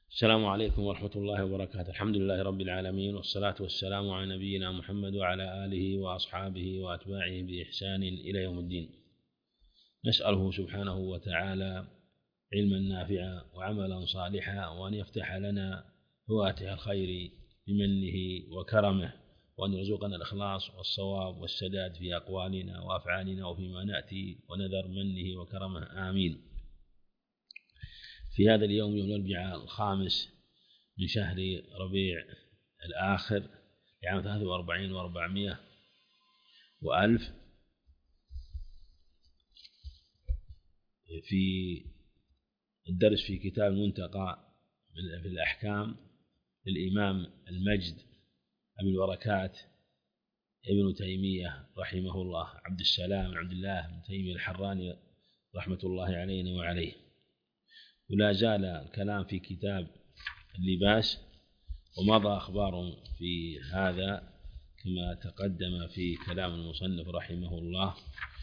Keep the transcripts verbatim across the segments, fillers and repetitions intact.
السلام عليكم ورحمة الله وبركاته. الحمد لله رب العالمين، والصلاة والسلام على نبينا محمد وعلى آله وأصحابه وأتباعه بإحسان إلى يوم الدين. نسأله سبحانه وتعالى علما نافعا وعملا صالحا، وأن يفتح لنا فواتح الخير بمنه وكرمه، وأن يرزقنا الإخلاص والصواب والسداد في أقوالنا وأفعالنا وفيما نأتي ونذر منه وكرمه، آمين. في هذا اليوم، يوم الأربعاء الخامس من شهر ربيع الآخر لعام ثلاثة وأربعين وأربعمائة وألف، في الدرس في كتاب المنتقى في الأحكام للإمام المجد أبي البركات ابن تيمية رحمه الله، عبد السلام عبد الله بن تيمية الحراني رحمة الله علينا وعليه. ولا زال الكلام في كتاب اللباس، ومضى أخبار في هذا كما تقدم في كلام المصنف رحمه الله،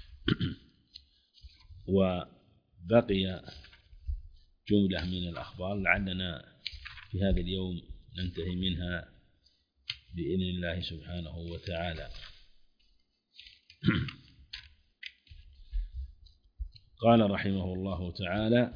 وبقي جملة من الأخبار لعلنا في هذا اليوم ننتهي منها بإذن الله سبحانه وتعالى. قال رحمه الله تعالى: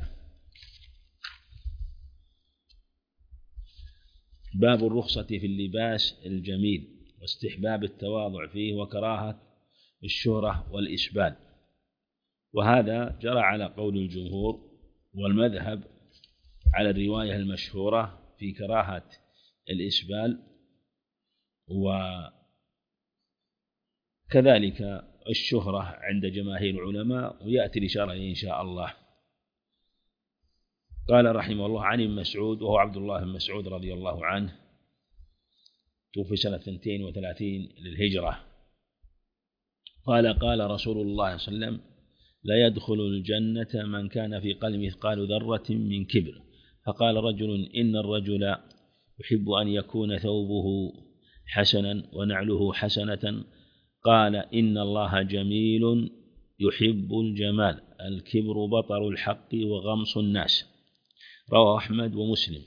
باب الرخصة في اللباس الجميل واستحباب التواضع فيه وكراهة الشهرة والإسبال. وهذا جرى على قول الجمهور، والمذهب على الرواية المشهورة في كراهة الإسبال، وكذلك الشهرة عند جماهير العلماء، ويأتي الإشارة إن شاء الله. قال رحمه الله: عن ابن مسعود، وهو عبد الله بن مسعود رضي الله عنه، توفي سنة اثنتين وثلاثين للهجرة، قال: قال رسول الله صلى الله عليه وسلم: لا يدخل الجنة من كان في قلبه مثقال ذرة من كبر. فقال رجل: إن الرجل يحب أن يكون ثوبه حسنا ونعله حسنة. قال: إن الله جميل يحب الجمال، الكبر بطر الحق وغمص الناس. رواه أحمد ومسلم.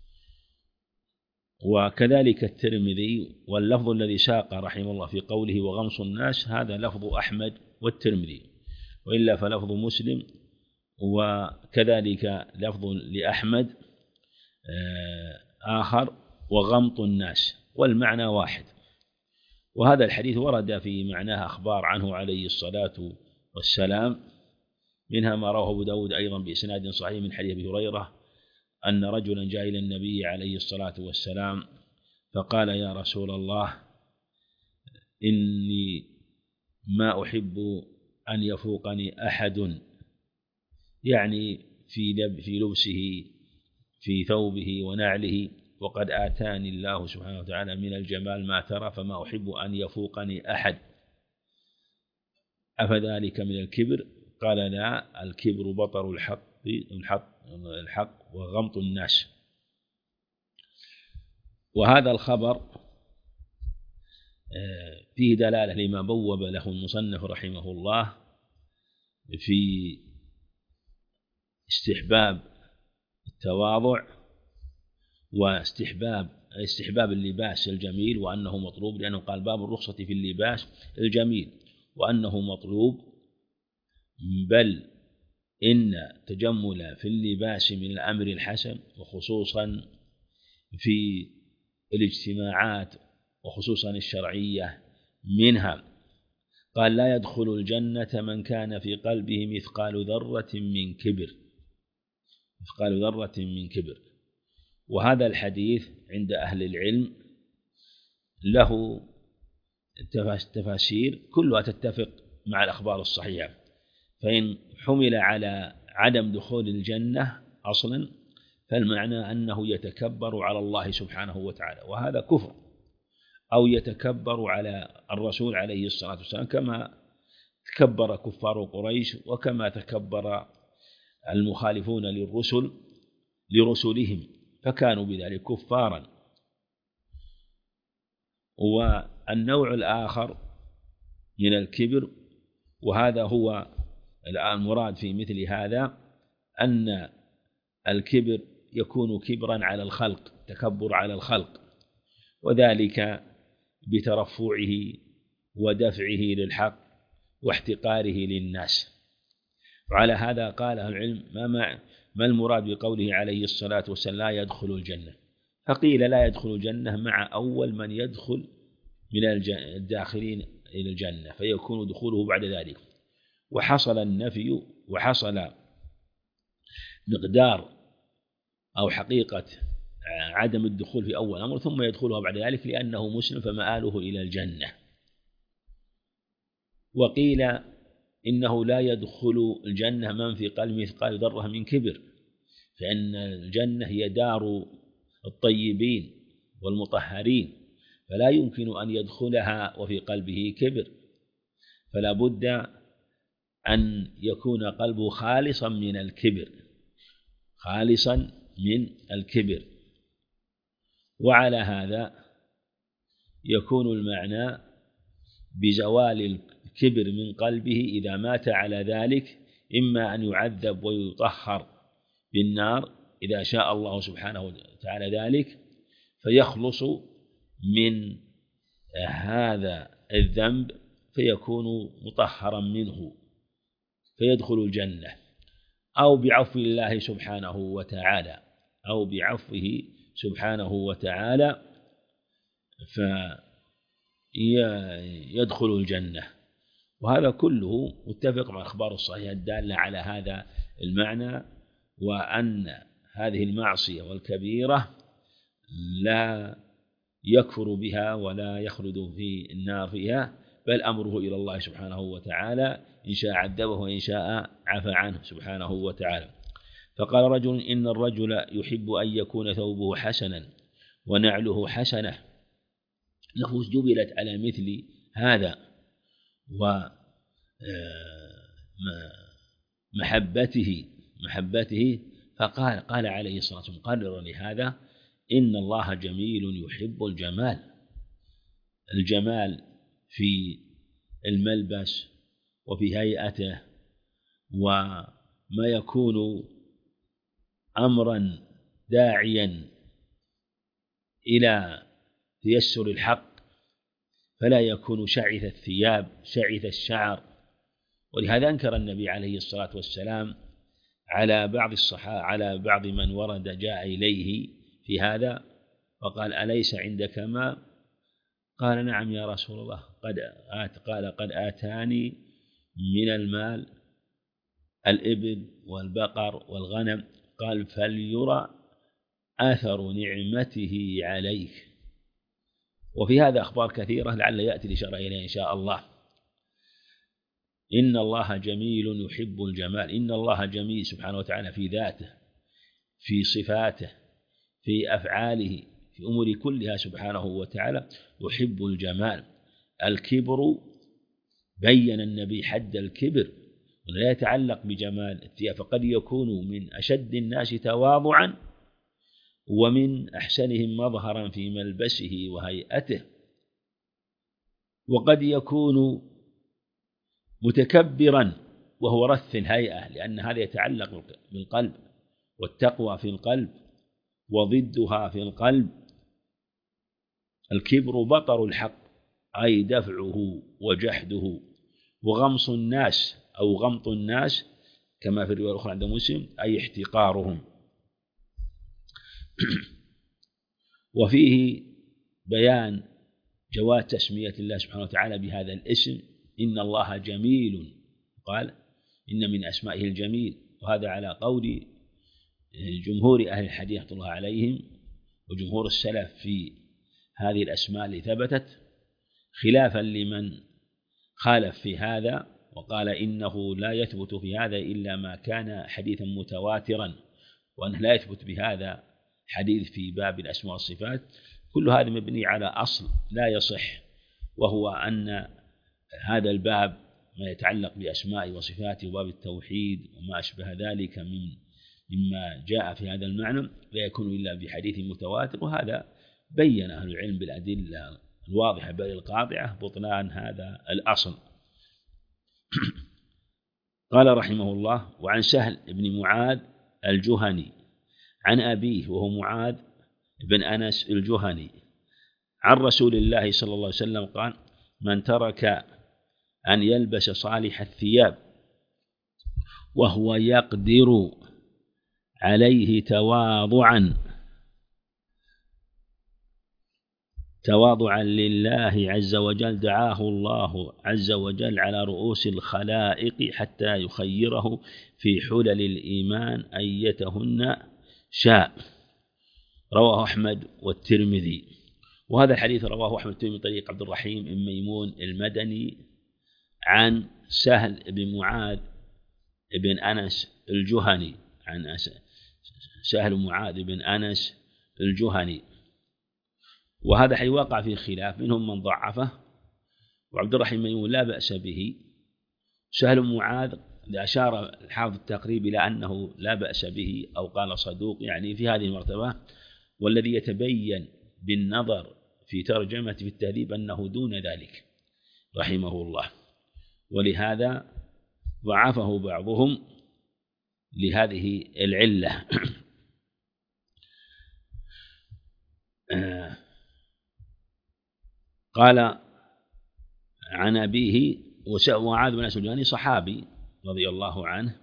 وكذلك الترمذي، واللفظ الذي ساق رحمه الله في قوله وغمص الناس هذا لفظ أحمد والترمذي، وإلا فلفظ مسلم وكذلك لفظ لأحمد آخر وغمط الناس، والمعنى واحد. وهذا الحديث ورد في معناه أخبار عنه عليه الصلاة والسلام، منها ما رواه أبو داود أيضا بإسناد صحيح من حديث أبي هريرة أن رجلا جاء إلى النبي عليه الصلاة والسلام فقال: يا رسول الله، إني ما أحب أن يفوقني أحد، يعني في لبسه في ثوبه ونعله، وقد آتاني الله سبحانه وتعالى من الجمال ما ترى، فما أحب أن يفوقني أحد، أفذلك من الكبر؟ قال: لا، الكبر بطر الحق الحق الحق وغمط الناس. وهذا الخبر فيه دلالة لما بوب له المصنف رحمه الله في استحباب التواضع واستحباب استحباب اللباس الجميل، وأنه مطلوب، لأنه قال: باب الرخصة في اللباس الجميل، وأنه مطلوب، بل إن تجمل في اللباس من الأمر الحسن، وخصوصا في الاجتماعات وخصوصا الشرعية منها. قال: لا يدخل الجنة من كان في قلبه مثقال ذرة من كبر مثقال ذرة من كبر. وهذا الحديث عند أهل العلم له تفاسير كلها تتفق مع الأخبار الصحيحة، فإن حمل على عدم دخول الجنة أصلا فالمعنى أنه يتكبر على الله سبحانه وتعالى، وهذا كفر، أو يتكبر على الرسول عليه الصلاة والسلام كما تكبر كفار قريش، وكما تكبر المخالفون للرسل لرسلهم فكانوا بذلك كفارا. والنوع الآخر من الكبر، وهذا هو الآن مراد في مثل هذا، أن الكبر يكون كبرا على الخلق، تكبر على الخلق، وذلك بترفعه ودفعه للحق واحتقاره للناس. وعلى هذا قال أهل العلم ما, ما المراد بقوله عليه الصلاة والسلام لا يدخل الجنة؟ فقيل لا يدخل الجنة مع أول من يدخل من الداخلين إلى الجنة، فيكون دخوله بعد ذلك. وحصل النفي وحصل مقدار أو حقيقة عدم الدخول في أول أمر ثم يدخلها بعد ذلك لأنه مسلم فمآله إلى الجنة. وقيل إنه لا يدخل الجنة من في قلبه مثقال ذرة من كبر، فإن الجنة هي دار الطيبين والمطهرين، فلا يمكن أن يدخلها وفي قلبه كبر، فلا بد أن يكون قلبه خالصا من الكبر، خالصا من الكبر. وعلى هذا يكون المعنى بزوال الكبر من قلبه إذا مات على ذلك، إما أن يعذب ويطهر بالنار إذا شاء الله سبحانه وتعالى ذلك، فيخلص من هذا الذنب فيكون مطهرا منه فيدخل الجنة، أو بعفو الله سبحانه وتعالى أو بعفوه سبحانه وتعالى فيدخل الجنة. وهذا كله متفق مع الأخبار الصحيحة الدالة على هذا المعنى، وأن هذه المعصية والكبيرة لا يكفر بها ولا يخلد في النار فيها، بل أمره إلى الله سبحانه وتعالى، إن شاء عذبه وإن شاء عفى عنه سبحانه وتعالى. فقال رجل إن الرجل يحب أن يكون ثوبه حسنا ونعله حسنة، نفوس جبلت على مثل هذا ومحبته محبته فقال قال عليه الصلاة والسلام قرر لهذا إن الله جميل يحب الجمال. الجمال في الملبس وفي هيئته، وما يكون أمرا داعيا إلى تيسر الحق، فلا يكون شعث الثياب شعث الشعر. ولهذا أنكر النبي عليه الصلاة والسلام على بعض الصحابة على بعض من ورد جاء إليه في هذا فقال أليس عندك ماء؟ قال نعم يا رسول الله، قد آت قال قد آتاني من المال الإبل والبقر والغنم. قال فليرى أثر نعمته عليك. وفي هذا أخبار كثيرة لعل يأتي الإشارة إليها إن شاء الله. إن الله جميل يحب الجمال، إن الله جميل سبحانه وتعالى في ذاته، في صفاته، في أفعاله، في أمور كلها سبحانه وتعالى يحب الجمال. الكبر بين النبي حد الكبر ولا يتعلق بجمال الثياب، فقد يكون من أشد الناس تواضعا ومن أحسنهم مظهرا في ملبسه وهيئته، وقد يكون متكبرا وهو رث الهيئة، لأن هذا يتعلق بالقلب، والتقوى في القلب وضدها في القلب. الكبر بطر الحق أي دفعه وجحده، وغمص الناس أو غمط الناس كما في الرواية الأخرى عند مسلم أي احتقارهم. وفيه بيان جواز تسمية الله سبحانه وتعالى بهذا الاسم إن الله جميل، قال إن من أسمائه الجميل، وهذا على قول جمهور أهل الحديث رحمة الله عليهم وجمهور السلف في هذه الأسماء اللي ثبتت، خلافا لمن خالف في هذا وقال إنه لا يثبت في هذا إلا ما كان حديثا متواترا، وأنه لا يثبت بهذا حديث في باب الأسماء والصفات. كل هذا مبني على أصل لا يصح، وهو أن هذا الباب ما يتعلق بأسماء وصفات وباب التوحيد وما أشبه ذلك من مما جاء في هذا المعنى لا يكون إلا بحديث متواتر، وهذا بين أهل العلم بالأدلة الواضحة بل القاطعة بطلان هذا الأصل. قال رحمه الله: وعن سهل بن معاذ الجهني عن أبيه وهو معاذ بن أنس الجهني عن رسول الله صلى الله عليه وسلم قال: من ترك أن يلبس صالح الثياب وهو يقدر عليه تواضعا تواضعا لله عز وجل دعاه الله عز وجل على رؤوس الخلائق حتى يخيره في حلل الإيمان أيتهن شاء. رواه أحمد والترمذي. وهذا الحديث رواه أحمد والترمذي من طريق عبد الرحيم بن ميمون المدني عن سهل بن معاذ بن أنس الجهني عن سهل معاذ بن أنس الجهني. وهذا حيوقع فيه خلاف، منهم من ضعفه، وعبد الرحيم ميمون لا بأس به. سهل معاذ أشار الحافظ التقريب إلى أنه لا بأس به أو قال صدوق، يعني في هذه المرتبة. والذي يتبين بالنظر في ترجمة في التهذيب أنه دون ذلك رحمه الله، ولهذا ضعفه بعضهم لهذه العلة. قال عن أبيه ومعاذ بن أنس الجهني صحابي رضي الله عنه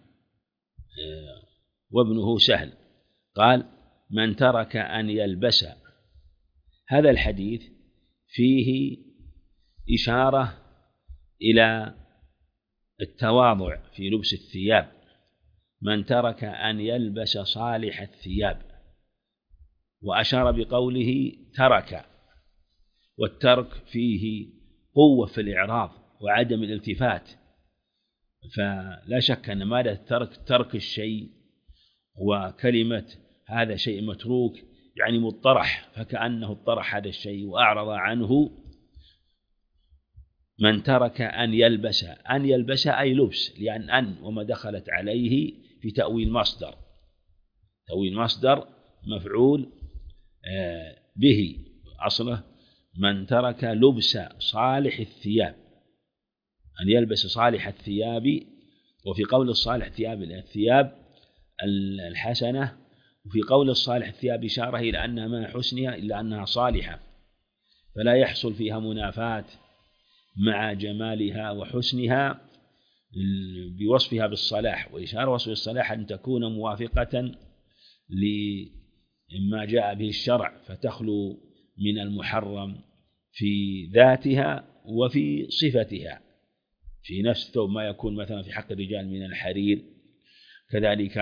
وابنه سهل، قال: من ترك أن يلبس. هذا الحديث فيه إشارة إلى التواضع في لبس الثياب. من ترك أن يلبس صالح الثياب، وأشار بقوله ترك، والترك فيه قوة في الإعراض وعدم الالتفات، فلا شك أن مادة الترك ترك الشيء، وكلمة هذا شيء متروك يعني مطرح، فكأنه اطرح هذا الشيء وأعرض عنه. من ترك أن يلبس، أن يلبس أي لبس، لأن أن وما دخلت عليه في تأويل مصدر، تأويل مصدر مفعول به أصله. من ترك لبس صالح الثياب، أن يلبس صالح الثياب. وفي قول الصالح الثياب الثياب الحسنة، وفي قول الصالح الثياب إشارة إلى أنها ما حسنها إلا أنها صالحة، فلا يحصل فيها منافاة مع جمالها وحسنها بوصفها بالصلاح. وإشارة وصف الصلاح أن تكون موافقة لما جاء به الشرع، فتخلو من المحرم في ذاتها وفي صفتها. في نفس الثوب ما يكون مثلا في حق الرجال من الحرير، كذلك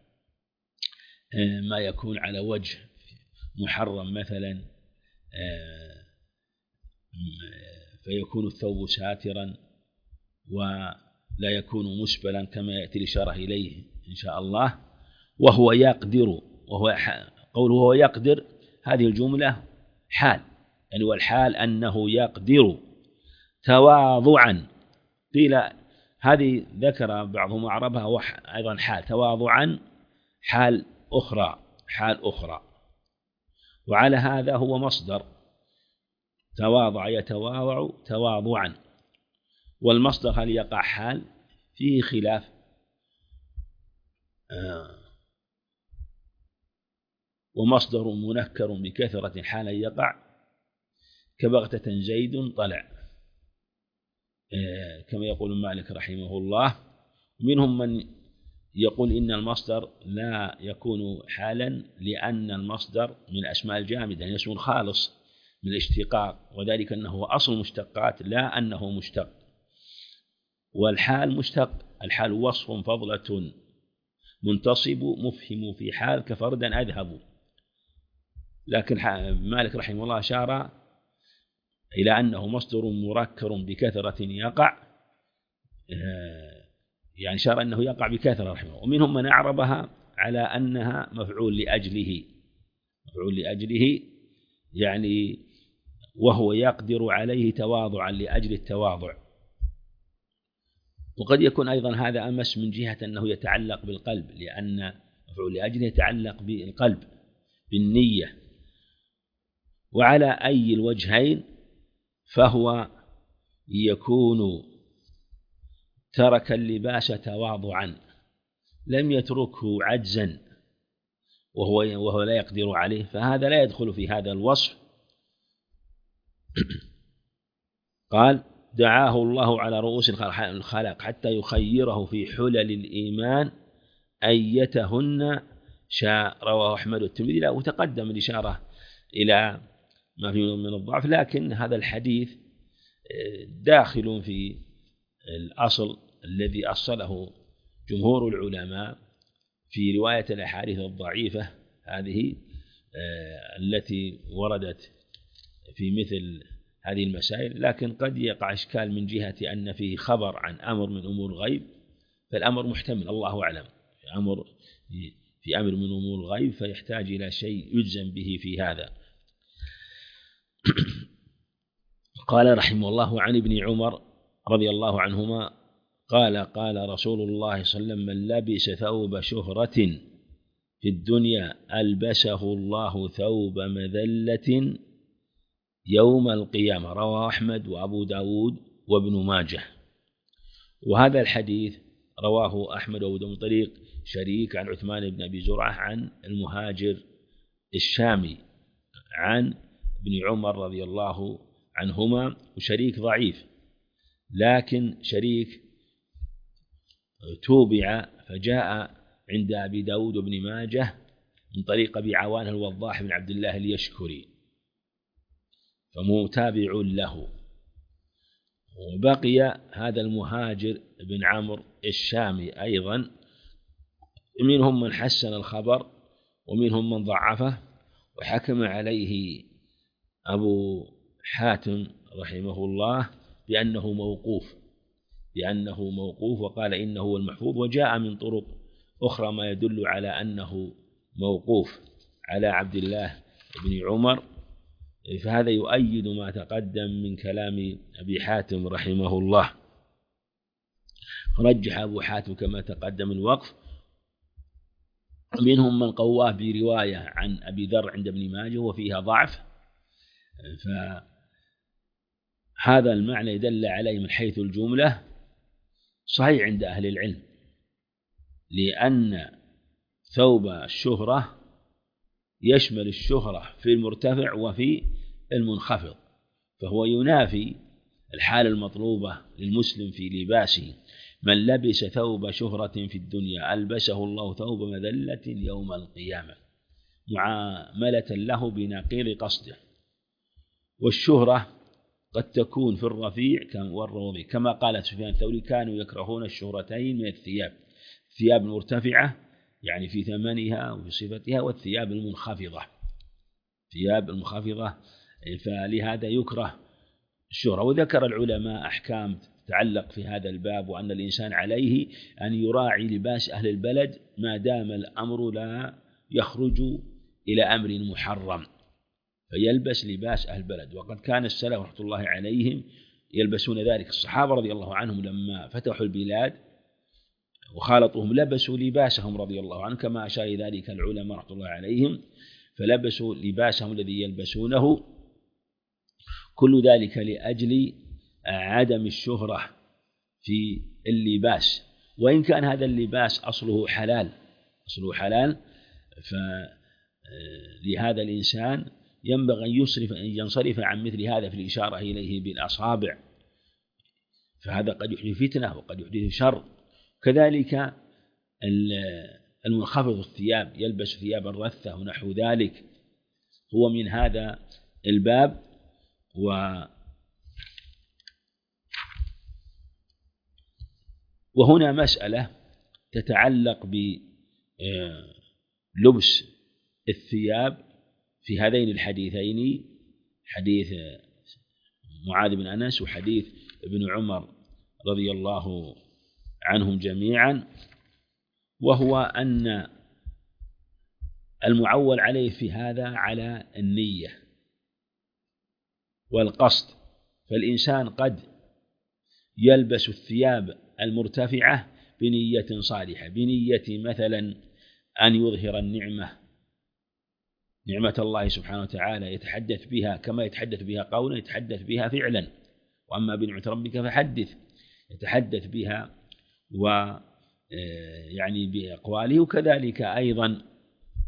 ما يكون على وجه محرم مثلا فيكون الثوب ساترا ولا يكون مسبلا كما يأتي الإشارة إليه إن شاء الله. وهو يقدر، وهو قوله هو يقدر، هذه الجملة حال، يعني والحال أنه يقدر تواضعا. قيل هذه ذكر بعضهم أعربها أيضا حال، تواضعا حال أخرى، حال أخرى. وعلى هذا هو مصدر تواضع يتواضع تواضعا. والمصدر هل يقع حال؟ فيه خلاف. آه. ومصدر منكر بكثرة حالا يقع كبغتة زيد طلع، آه كما يقول مالك رحمه الله. منهم من يقول إن المصدر لا يكون حالا، لأن المصدر من أسماء الجامدة، يعني اسم خالص من الاشتقاق، وذلك أنه أصل المشتقات لا أنه مشتق. والحال مشتق، الحال وصف فضلة منتصب مفهم في حال كفردا أذهب. لكن مالك رحمه الله أشار إلى أنه مصدر مركر بكثرة يقع، يعني أشار أنه يقع بكثرة رحمه. ومنهم من أعربها على أنها مفعول لأجله، مفعول لأجله يعني وهو يقدر عليه تواضعا لأجل التواضع. وقد يكون أيضا هذا أمس من جهة أنه يتعلق بالقلب، لأن مفعول لأجله يتعلق بالقلب بالنية. وعلى أي الوجهين فهو يكون ترك اللباس تواضعا، لم يتركه عجزا وهو وهو لا يقدر عليه، فهذا لا يدخل في هذا الوصف. قال: دعاه الله على رؤوس الخلائق حتى يخيره في حلل الإيمان أيتهن شاء. رواه أحمد والترمذي. لا، وتقدم الإشارة إلى ما فيه من الضعف، لكن هذا الحديث داخل في الأصل الذي أصله جمهور العلماء في رواية الأحاديث الضعيفة هذه التي وردت في مثل هذه المسائل. لكن قد يقع إشكال من جهة أن فيه خبر عن أمر من أمور الغيب، فالأمر محتمل، الله أعلم، في أمر في أمر من أمور الغيب فيحتاج إلى شيء يجزم به في هذا. قال رحمه الله: عن ابن عمر رضي الله عنهما قال: قال رسول الله صلى الله عليه وسلم: من لبس ثوب شهرة في الدنيا ألبسه الله ثوب مذلة يوم القيامة. رواه أحمد وأبو داود وابن ماجه. وهذا الحديث رواه أحمد وأبو داود من طريق شريك عن عثمان بن أبي زرعة عن المهاجر الشامي عن ابن عمر رضي الله عنهما. وشريك ضعيف، لكن شريك توبع فجاء عند أبي داود وابن ماجه من طريق أبي عوان الوضاح بن عبد الله اليشكري، فمتابع له. وبقي هذا المهاجر بن عمرو الشامي أيضا، منهم من حسن الخبر ومنهم من ضعفه، وحكم عليه أبو حاتم رحمه الله بأنه موقوف بأنه موقوف وقال إنه هو المحفوظ. وجاء من طرق أخرى ما يدل على أنه موقوف على عبد الله بن عمر، فهذا يؤيد ما تقدم من كلام أبي حاتم رحمه الله. رجح أبو حاتم كما تقدم الوقف. منهم من قواه برواية عن أبي ذر عند ابن ماجه وفيها ضعف، فهذا المعنى يدل عليه من حيث الجملة صحيح عند أهل العلم، لأن ثوب الشهرة يشمل الشهرة في المرتفع وفي المنخفض، فهو ينافي الحال المطلوبة للمسلم في لباسه. من لبس ثوب شهرة في الدنيا ألبسه الله ثوب مذلة يوم القيامة، معاملة له بنقيض قصده. والشهرة قد تكون في الرفيع والروضي، كما قال سفيان الثوري: كانوا يكرهون الشهرتين من الثياب، الثياب المرتفعة يعني في ثمنها وفي صفتها، والثياب المنخفضة ثياب المنخفضة، فلهذا يكره الشهرة. وذكر العلماء أحكام تتعلق في هذا الباب، وأن الإنسان عليه أن يراعي لباس أهل البلد ما دام الأمر لا يخرج إلى أمر محرم، فيلبس لباس أهل البلد. وقد كان السلف رحمة الله عليهم يلبسون ذلك. الصحابة رضي الله عنهم لما فتحوا البلاد وخالطوهم لبسوا لباسهم رضي الله عنهم، كما أشار إلى ذلك العلماء رحمة الله عليهم، فلبسوا لباسهم الذي يلبسونه. كل ذلك لأجل عدم الشهرة في اللباس، وإن كان هذا اللباس أصله حلال أصله حلال فلهذا الإنسان ينبغي أن يصرف أن ينصرف عن مثل هذا في الإشارة إليه بالأصابع، فهذا قد يحدث فتنة وقد يحدث شر. كذلك المنخفض الثياب يلبس ثياب الرثة ونحو ذلك، هو من هذا الباب. و وهنا مسألة تتعلق بلبس الثياب في هذين الحديثين، حديث معاذ بن أنس وحديث ابن عمر رضي الله عنهم جميعا، وهو أن المعول عليه في هذا على النية والقصد. فالإنسان قد يلبس الثياب المرتفعة بنية صالحة، بنية مثلا أن يظهر النعمة نعمة الله سبحانه وتعالى، يتحدث بها كما يتحدث بها قولا يتحدث بها فعلا، وأما بنعمة ربك فحدث، يتحدث بها و يعني بأقواله. وكذلك أيضا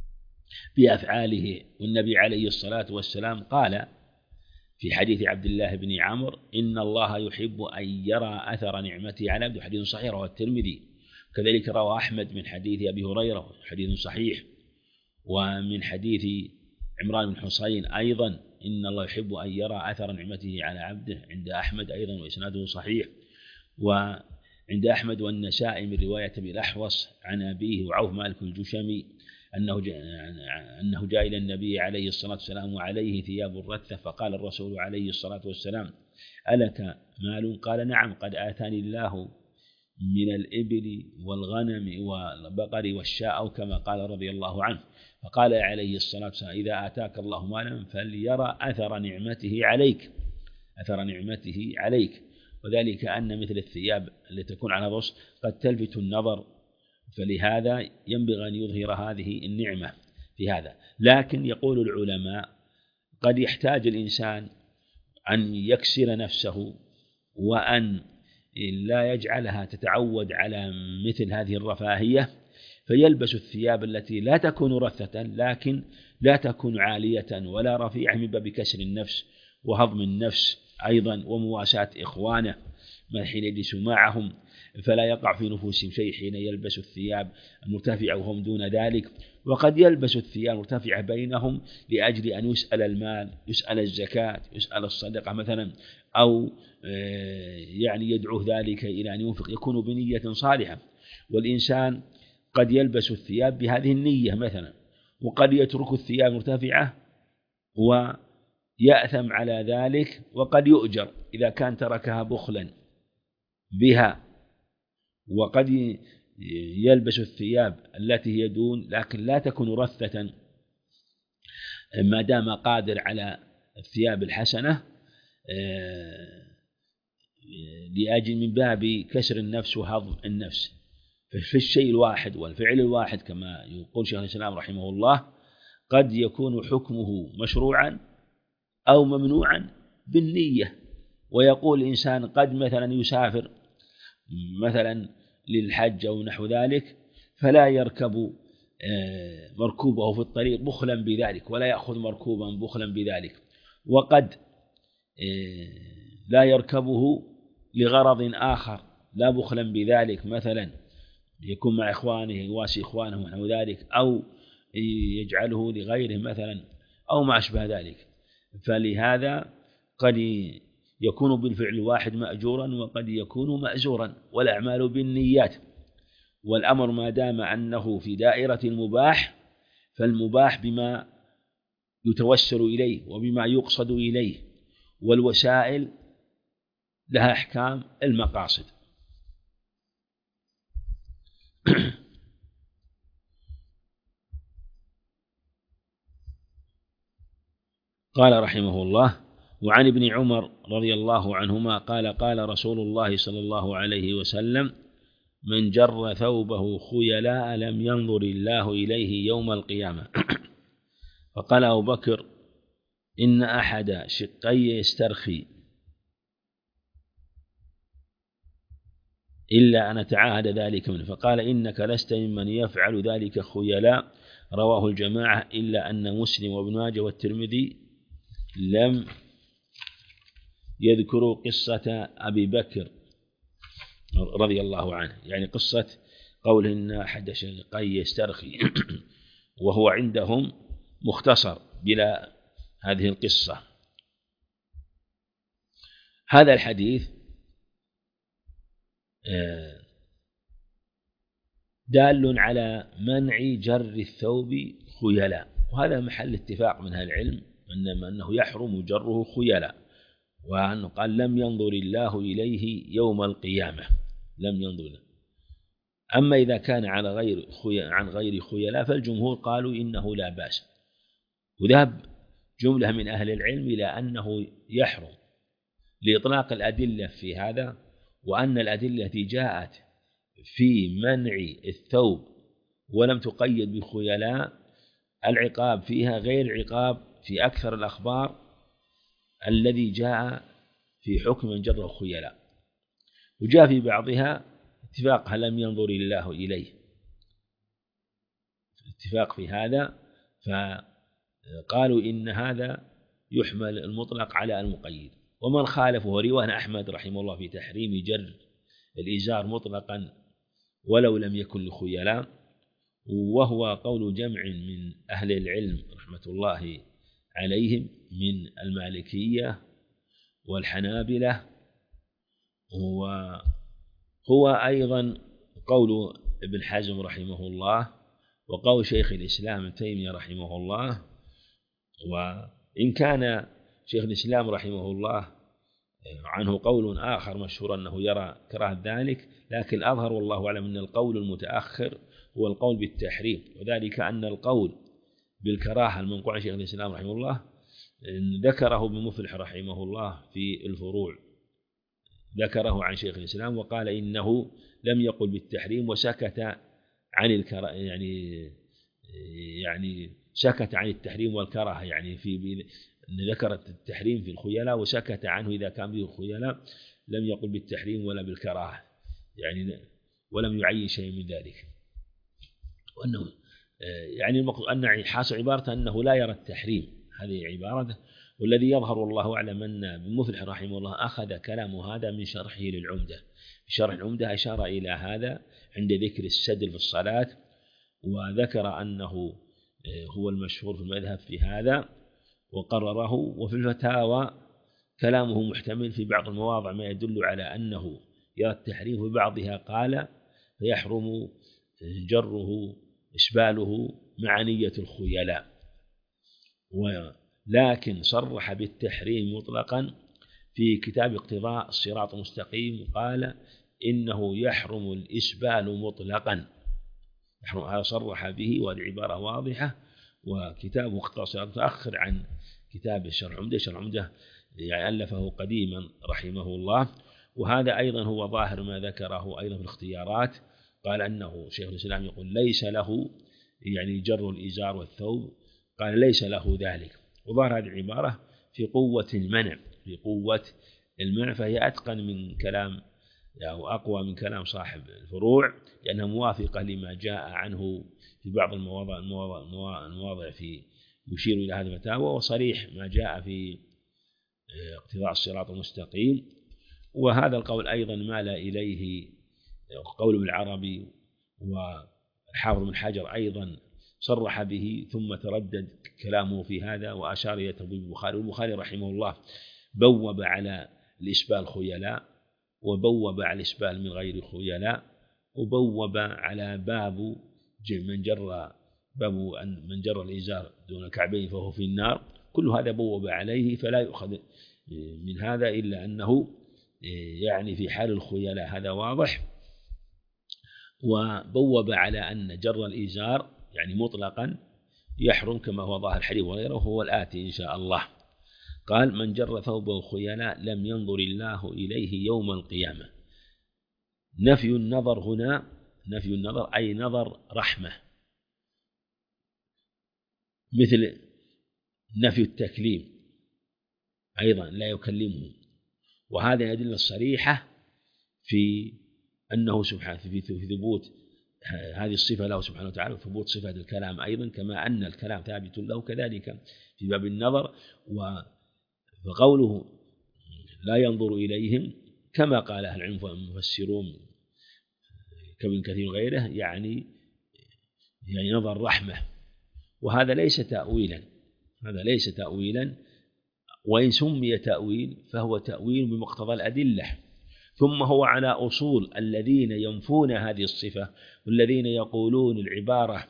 بأفعاله. والنبي عليه الصلاة والسلام قال في حديث عبد الله بن عمرو: إن الله يحب أن يرى أثر نعمته على عبده، حديث صحيح رواه الترمذي. كذلك روى أحمد من حديث أبي هريرة حديث صحيح، ومن حديث عمران بن حصين أيضا: إن الله يحب أن يرى أثر نعمته على عبده، عند أحمد أيضا وإسناده صحيح. وعند أحمد والنسائي من رواية أبي الأحوص عن أبيه وعوف مالك الجشمي أنه جاء, أنه جاء إلى النبي عليه الصلاة والسلام وعليه ثياب رثة، فقال الرسول عليه الصلاة والسلام: ألك مال؟ قال: نعم، قد آتاني الله من الإبل والغنم والبقر والشاء، أو كما قال رضي الله عنه. فقال عليه الصلاة والسلام: إذا آتاك الله مالا فليرى أثر نعمته عليك، أثر نعمته عليك. وذلك أن مثل الثياب التي تكون على الرأس قد تلفت النظر، فلهذا ينبغي أن يظهر هذه النعمة في هذا. لكن يقول العلماء: قد يحتاج الإنسان أن يكسر نفسه وأن لا يجعلها تتعود على مثل هذه الرفاهية، فيلبس الثياب التي لا تكون رثة لكن لا تكون عالية ولا رفيعة، من باب كسر النفس وهضم النفس أيضا، ومواساة إخوانه من حين يجلس معهم، فلا يقع في نفوسهم شيء حين يلبس الثياب المرتفعة وهم دون ذلك. وقد يلبس الثياب المرتفعة بينهم لأجل أن يسأل المال، يسأل الزكاة، يسأل الصدقة مثلا، أو يعني يدعو ذلك إلى أن ينفق، يكون بنية صالحة. والإنسان قد يلبس الثياب بهذه النية مثلا، وقد يترك الثياب مرتفعة ويأثم على ذلك، وقد يؤجر إذا كان تركها بخلا بها. وقد يلبس الثياب التي هي دون لكن لا تكون رثة، ما دام قادر على الثياب الحسنة، لأجل من باب كسر النفس وهضم النفس. في الشيء الواحد والفعل الواحد كما يقول شيخ الإسلام رحمه الله قد يكون حكمه مشروعا أو ممنوعا بالنية. ويقول الإنسان قد مثلا يسافر مثلا للحج أو نحو ذلك، فلا يركب مركوبه في الطريق بخلا بذلك، ولا يأخذ مركوبا بخلا بذلك. وقد لا يركبه لغرض آخر لا بخلا بذلك، مثلا يكون مع إخوانه يواسي إخوانه ونحو ذلك، أو يجعله لغيره مثلا، أو ما أشبه ذلك. فلهذا قد يكون بالفعل الواحد مأجورا وقد يكون مأزورا، والأعمال بالنيات. والأمر ما دام أنه في دائرة المباح، فالمباح بما يتوسل إليه وبما يقصد إليه، والوسائل لها أحكام المقاصد. قال رحمه الله: وعن ابن عمر رضي الله عنهما قال: قال رسول الله صلى الله عليه وسلم: من جر ثوبه خيلاء لم ينظر الله إليه يوم القيامة. فقال أبو بكر: إن أحد شقي يسترخي إلا أن أتعاهد ذلك منه. فقال: إنك لست ممن يفعل ذلك خيلاء. رواه الجماعة إلا أن مسلم وابن ماجه والترمذي لم يذكروا قصة أبي بكر رضي الله عنه، يعني قصة قول إن أحد شقي يسترخي وهو عندهم مختصر بلا هذه القصة. هذا الحديث دال على منع جر الثوب خيلاء، وهذا محل اتفاق من أهل العلم أنه يحرم جره خيلاء، وأنه قال: لم ينظر الله إليه يوم القيامة، لم ينظر له. أما إذا كان على غير عن غير خيلاء فالجمهور قالوا إنه لا بأس. وذهب جملة من أهل العلم إلى أنه يحرم لإطلاق الأدلة في هذا، وأن الأدلة التي جاءت في منع الثوب ولم تقيد بخيلاء العقاب فيها غير عقاب في أكثر الأخبار الذي جاء في حكم من جره خيلاء. وجاء في بعضها اتفاق: لم ينظر الله إليه، اتفاق في هذا فقالوا إن هذا يحمل المطلق على المقيد. ومن خالفه رواية أحمد رحمه الله في تحريم جر الإزار مطلقا ولو لم يكن لخيلاء، وهو قول جمع من أهل العلم رحمة الله عليهم من المالكية والحنابلة، وهو أيضا قول ابن حزم رحمه الله وقول شيخ الإسلام ابن تيمية رحمه الله. وإن كان شيخ الإسلام رحمه الله عنه قول آخر مشهور أنه يرى كراهة ذلك، لكن الأظهر والله أعلم أن القول المتأخر هو القول بالتحريم، وذلك أن القول بالكراهة المنقوع عن شيخ الإسلام رحمه الله ذكره ابن مفلح رحمه الله في الفروع، ذكره عن شيخ الإسلام وقال إنه لم يقل بالتحريم وسكت عن الكراهة، يعني يعني سكت عن التحريم والكراهة، يعني في ذكر التحريم في الخيلاء وسكت عنه إذا كان به الخيلاء، لم يقل بالتحريم ولا بالكراهة، يعني ولم يعين شيء من ذلك. وأنه يعني المقصود أن حاصل عبارة أنه لا يرى التحريم، هذه عبارته. والذي يظهر والله أعلم أن ابن مفلح رحمه الله أخذ كلام هذا من شرحه للعمدة. في شرح العمدة أشار إلى هذا عند ذكر السدل في الصلاة، وذكر أنه هو المشهور في المذهب في هذا وقرره. وفي الفتاوى كلامه محتمل في بعض المواضع ما يدل على أنه يرى التحريم، في بعضها قال فيحرم جره إسباله مع نية الخيلاء، ولكن صرح بالتحريم مطلقا في كتاب اقتضاء الصراط المستقيم، قال إنه يحرم الإسبال مطلقا، هذا صرح به وهذه عبارة واضحة. وكتاب اقتضاء الصراط متأخر عن كتاب الشرح العمدة، الشرح العمدة يعني ألفه قديما رحمه الله. وهذا أيضا هو ظاهر ما ذكره أيضا في الاختيارات، قال أنه شيخ الإسلام يقول ليس له يعني جر الإزار والثوب، قال ليس له ذلك. وظهر هذه العبارة في قوة المنع، في قوة المنع، فهي أتقن من كلام أو أقوى من كلام صاحب الفروع، لأنها موافقة لما جاء عنه في بعض المواضع, المواضع, المواضع في يشير إلى هذه الفتاوى، وصريح ما جاء في اقتضاء الصراط المستقيم. وهذا القول أيضا مال إليه قول ابن العربي، والحافظ بن حجر أيضا صرح به، ثم تردد كلامه في هذا وأشار إلى تبويب البخاري. والبخاري رحمه الله بوب على الإسبال خيلاء، وبوب على الإسبال من غير خيلاء، وبوب على باب من جر باب من جر الإزار دون الكعبين فهو في النار. كل هذا بوب عليه، فلا يؤخذ من هذا إلا أنه يعني في حال الخيلاء، هذا واضح. وبوب على أن جر الإزار يعني مطلقا يحرم كما هو ظاهر الحديث وغيره، وهو الآتي إن شاء الله. قال من جر ثوبه خيلاء لم ينظر الله إليه يوم القيامة. نفي النظر هنا، نفي النظر أي نظر رحمة، مثل نفي التكليم أيضا لا يكلمه. وهذا الأدلة الصريحة في أنه سبحانه في ثبوت هذه الصفة له سبحانه وتعالى، وثبوت صفة الكلام أيضا، كما أن الكلام ثابت له كذلك في باب النظر. وقوله لا ينظر إليهم كما قال أهل العلم المفسرون كابن كثير وغيره، يعني يعني نظر رحمة. وهذا ليس تأويلا، هذا ليس تأويلا، وإن سمي تأويل فهو تأويل بمقتضى الأدلة. ثم هو على أصول الذين ينفون هذه الصفة، والذين يقولون العبارة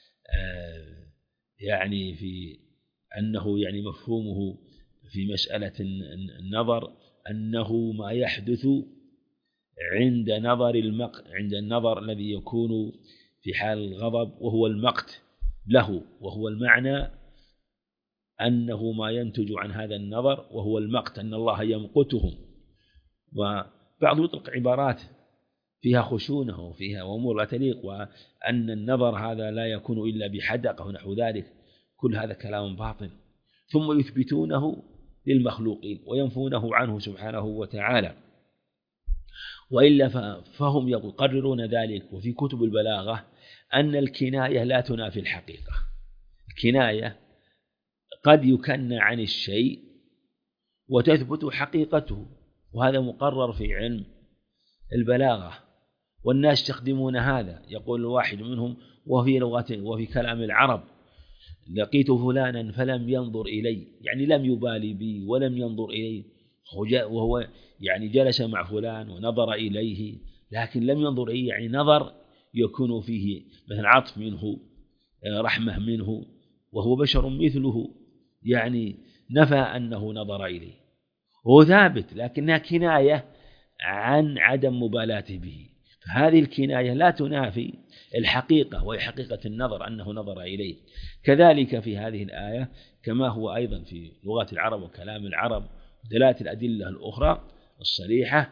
يعني في أنه يعني مفهومه في مسألة النظر أنه ما يحدث عند نظر المق عند النظر الذي يكون في حال الغضب، وهو المقت له، وهو المعنى أنه ما ينتج عن هذا النظر وهو المقت، أن الله يمقتهم. وبعض يطلق عبارات فيها خشونة وفيها أمور لا تليق، وأن النظر هذا لا يكون إلا بحدقة ونحو ذلك، كل هذا كلام باطل. ثم يثبتونه للمخلوقين وينفونه عنه سبحانه وتعالى، وإلا فهم يقررون ذلك. وفي كتب البلاغة أن الكناية لا تنافي الحقيقة، الكناية قد يكنى عن الشيء وتثبت حقيقته، وهذا مقرر في علم البلاغة، والناس يستخدمون هذا. يقول الواحد منهم وفي لغة وفي كلام العرب: لقيت فلانا فلم ينظر إلي، يعني لم يبالي بي ولم ينظر إلي، وهو يعني جلس مع فلان ونظر إليه لكن لم ينظر إليه، يعني نظر يكون فيه مثلا عطف منه، رحمة منه، وهو بشر مثله، يعني نفى أنه نظر إليه، هو ثابت لكنها كناية عن عدم مبالاته به. فهذه الكناية لا تنافي الحقيقة، وهي حقيقة النظر أنه نظر إليه. كذلك في هذه الآية كما هو أيضا في لغة العرب وكلام العرب دلالة الأدلة الأخرى الصريحة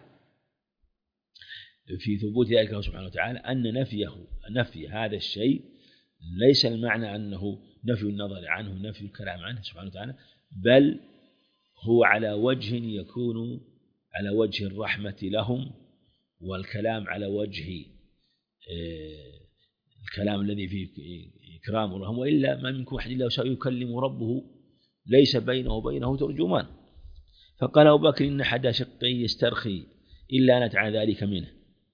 في ثبوت ذلك سبحانه وتعالى أن نفيه نفي هذا الشيء ليس المعنى أنه نفي النظر عنه نفي الكلام عنه سبحانه وتعالى، بل هو على وجه يكون على وجه الرحمة لهم، والكلام على وجه الكلام الذي فيه إكرام ورحمة، وإلا ما منكم أحد إلا سيكلم ربه ليس بينه وبينه ترجمان. فقال أبو بكر: إن أحد شقي يسترخي إلا نتع ذلك منه.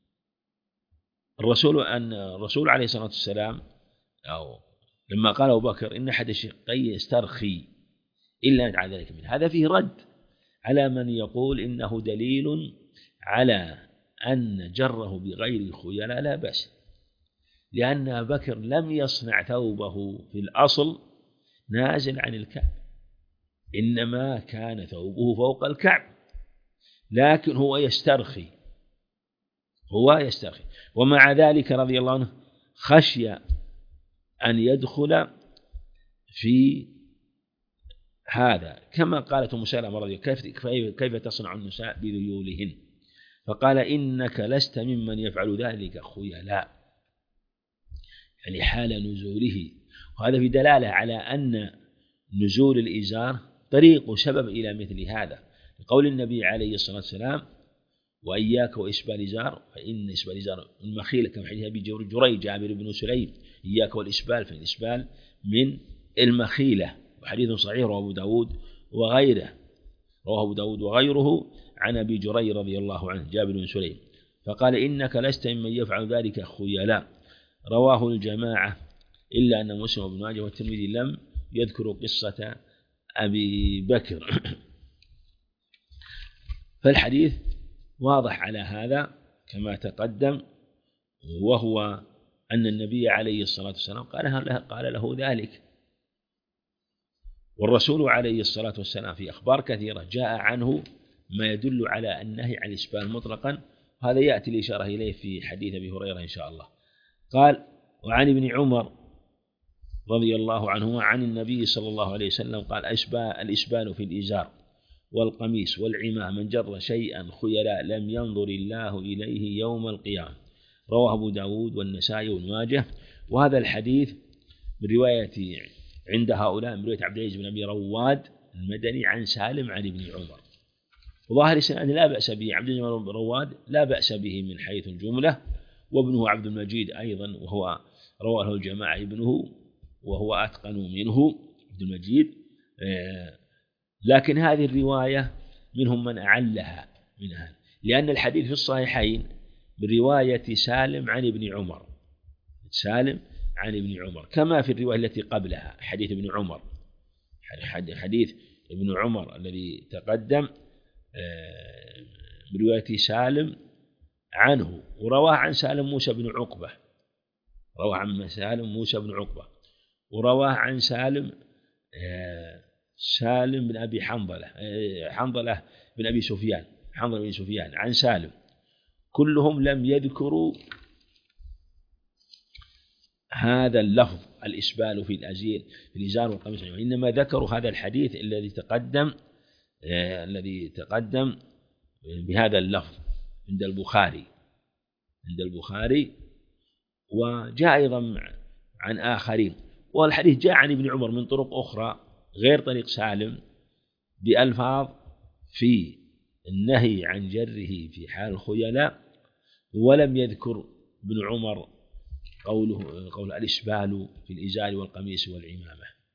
الرسول أن الرسول عليه الصلاة والسلام أو لما قال أبو بكر إن أحد شقي يسترخي إلا نتع ذلك منه، هذا فيه رد على من يقول إنه دليل على أن جره بغير خيلاء لا بأس، لأن أبا بكر لم يصنع ثوبه في الأصل نازل عن الكعب، إنما كان ثوبه فوق الكعب، لكن هو يسترخي هو يسترخي ومع ذلك رضي الله عنه خشي أن يدخل في هذا، كما قالت أم سلمة رضي الله عنها: كيف تصنع النساء بذيولهن؟ فقال: إنك لست ممن يفعل ذلك خيلاء، يعني حال نزوله. وهذا في دلالة على أن نزول الإزار طريق سبب إلى مثل هذا، لقول النبي عليه الصلاة والسلام: وإياك وإسبال الإزار فإن إسبال الإزار المخيلة، كما حديث أبي جريج جابر بن سليم: إياك والإسبال فإن الإسبال من المخيلة. وحديث صحيح رواه أبو داود وغيره رواه أبو داود وغيره عن أبي جريج رضي الله عنه جابر بن سليم، فقال: إنك لست ممن يفعل ذلك خيلاء. رواه الجماعة إلا أن مسلم وابن ماجه والترمذي لم يذكروا قصة أبي بكر. فالحديث واضح على هذا كما تقدم، وهو أن النبي عليه الصلاة والسلام قال له ذلك، والرسول عليه الصلاة والسلام في أخبار كثيرة جاء عنه ما يدل على النهي عن الإسبال مطلقا، وهذا يأتي الإشارة إليه في حديث أبي هريرة إن شاء الله. قال: وعن ابن عمر رضي الله عنهما عن النبي صلى الله عليه وسلم قال: الإسبال في الإزار والقميص والعمامة من جر شيئا خيلاء لم ينظر الله إليه يوم القيامة. رواه أبو داود والنسائي وابن ماجه. وهذا الحديث من رواية عند هؤلاء من رواية عبد العزيز بن أبي رواد المدني عن سالم عن ابن عمر، وظاهر السنة لا بأس به، عبد العزيز بن رواد لا بأس به من حيث الجملة، وابنه عبد المجيد أيضا وهو رواه الجماعة ابنه وهو أتقن منه عبد المجيد، لكن هذه الرواية منهم من أعلها منها، لأن الحديث في الصحيحين برواية سالم عن ابن عمر سالم عن ابن عمر كما في الرواية التي قبلها حديث ابن عمر حديث ابن عمر الذي تقدم برواية سالم عنه، ورواه عن سالم موسى بن عقبة رواه عن سالم موسى بن عقبة ورواه عن سالم سالم بن أبي حنظلة حنظلة بن أبي سفيان حنظلة بن سفيان عن سالم، كلهم لم يذكروا هذا اللفظ الإسبال في الأزير في الإزار والقميص، إنما ذكروا هذا الحديث الذي تقدم الذي تقدم بهذا اللفظ عند البخاري عند البخاري وجاء أيضا عن آخرين. والحديث جاء عن ابن عمر من طرق أخرى غير طريق سالم بألفاظ في النهي عن جره في حال الخيلاء، ولم يذكر ابن عمر قوله قول الإسبال في الإزار والقميص والعمامة.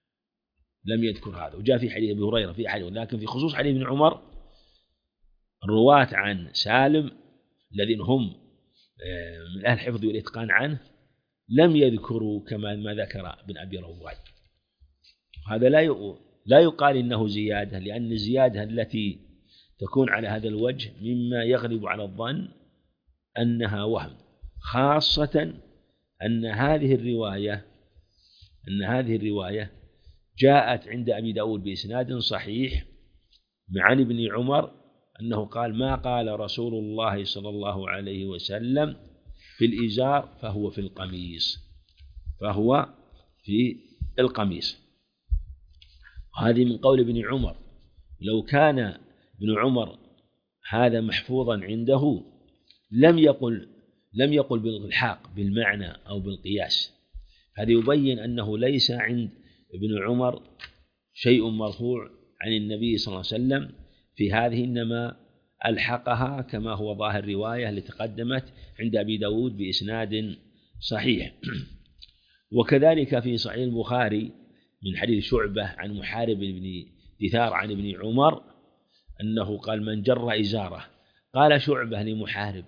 لم يذكر هذا. وجاء في حديث أبي هريرة في حديث، لكن في خصوص حديث ابن عمر الرواة عن سالم الذين هم من أهل الحفظ والإتقان عنه لم يذكروا كما ما ذكر ابن أبي رواد. هذا لا لا يقال إنه زيادة، لأن الزيادة التي تكون على هذا الوجه مما يغلب على الظن أنها وهم، خاصة أن هذه الرواية أن هذه الرواية جاءت عند أبي داود بإسناد صحيح عن ابن عمر أنه قال: ما قال رسول الله صلى الله عليه وسلم في الإزار فهو في القميص، فهو في القميص. هذه من قول ابن عمر. لو كان ابن عمر هذا محفوظا عنده لم يقل لم يقل بالإلحاق بالمعنى أو بالقياس. هذا يبين أنه ليس عند ابن عمر شيء مرفوع عن النبي صلى الله عليه وسلم في هذه، إنما ألحقها كما هو ظاهر الرواية التي تقدمت عند أبي داود بإسناد صحيح. وكذلك في صحيح البخاري من حديث شعبة عن محارب بن دثار عن ابن عمر أنه قال: من جر إزاره. قال شعبة لمحارب: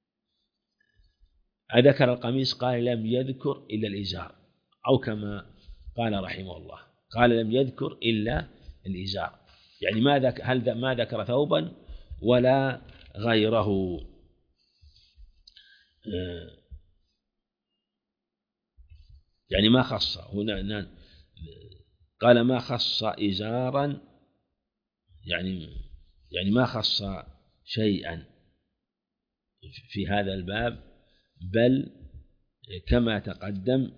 أذكر القميص؟ قال: لم يذكر إلا الإزار، أو كما قال رحمه الله، قال: لم يذكر إلا الإزار، يعني ما ذكر هل ما ذكر ثوبا ولا غيره. يعني ما خص هنا، قال ما خص إزارا، يعني يعني ما خص شيئا في هذا الباب، بل كما تقدم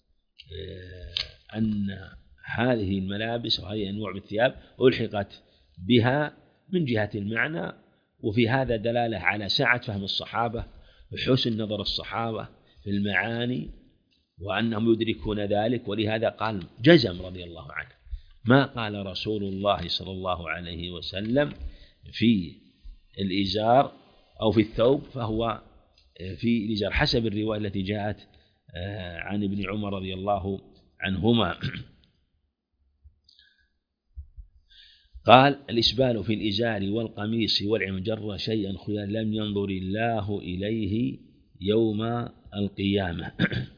أن هذه الملابس وهذه أنواع الثياب ألحقت بها من جهة المعنى، وفي هذا دلالة على سعة فهم الصحابة وحسن نظر الصحابة في المعاني وأنهم يدركون ذلك. ولهذا قال جزم رضي الله عنه: ما قال رسول الله صلى الله عليه وسلم في الإزار أو في الثوب فهو في الإزار، حسب الرواية التي جاءت عن ابن عمر رضي الله عنهما. قال: الإسبال في الإزار والقميص والعمام جر شيئا خيار لم ينظر الله إليه يوم القيامة.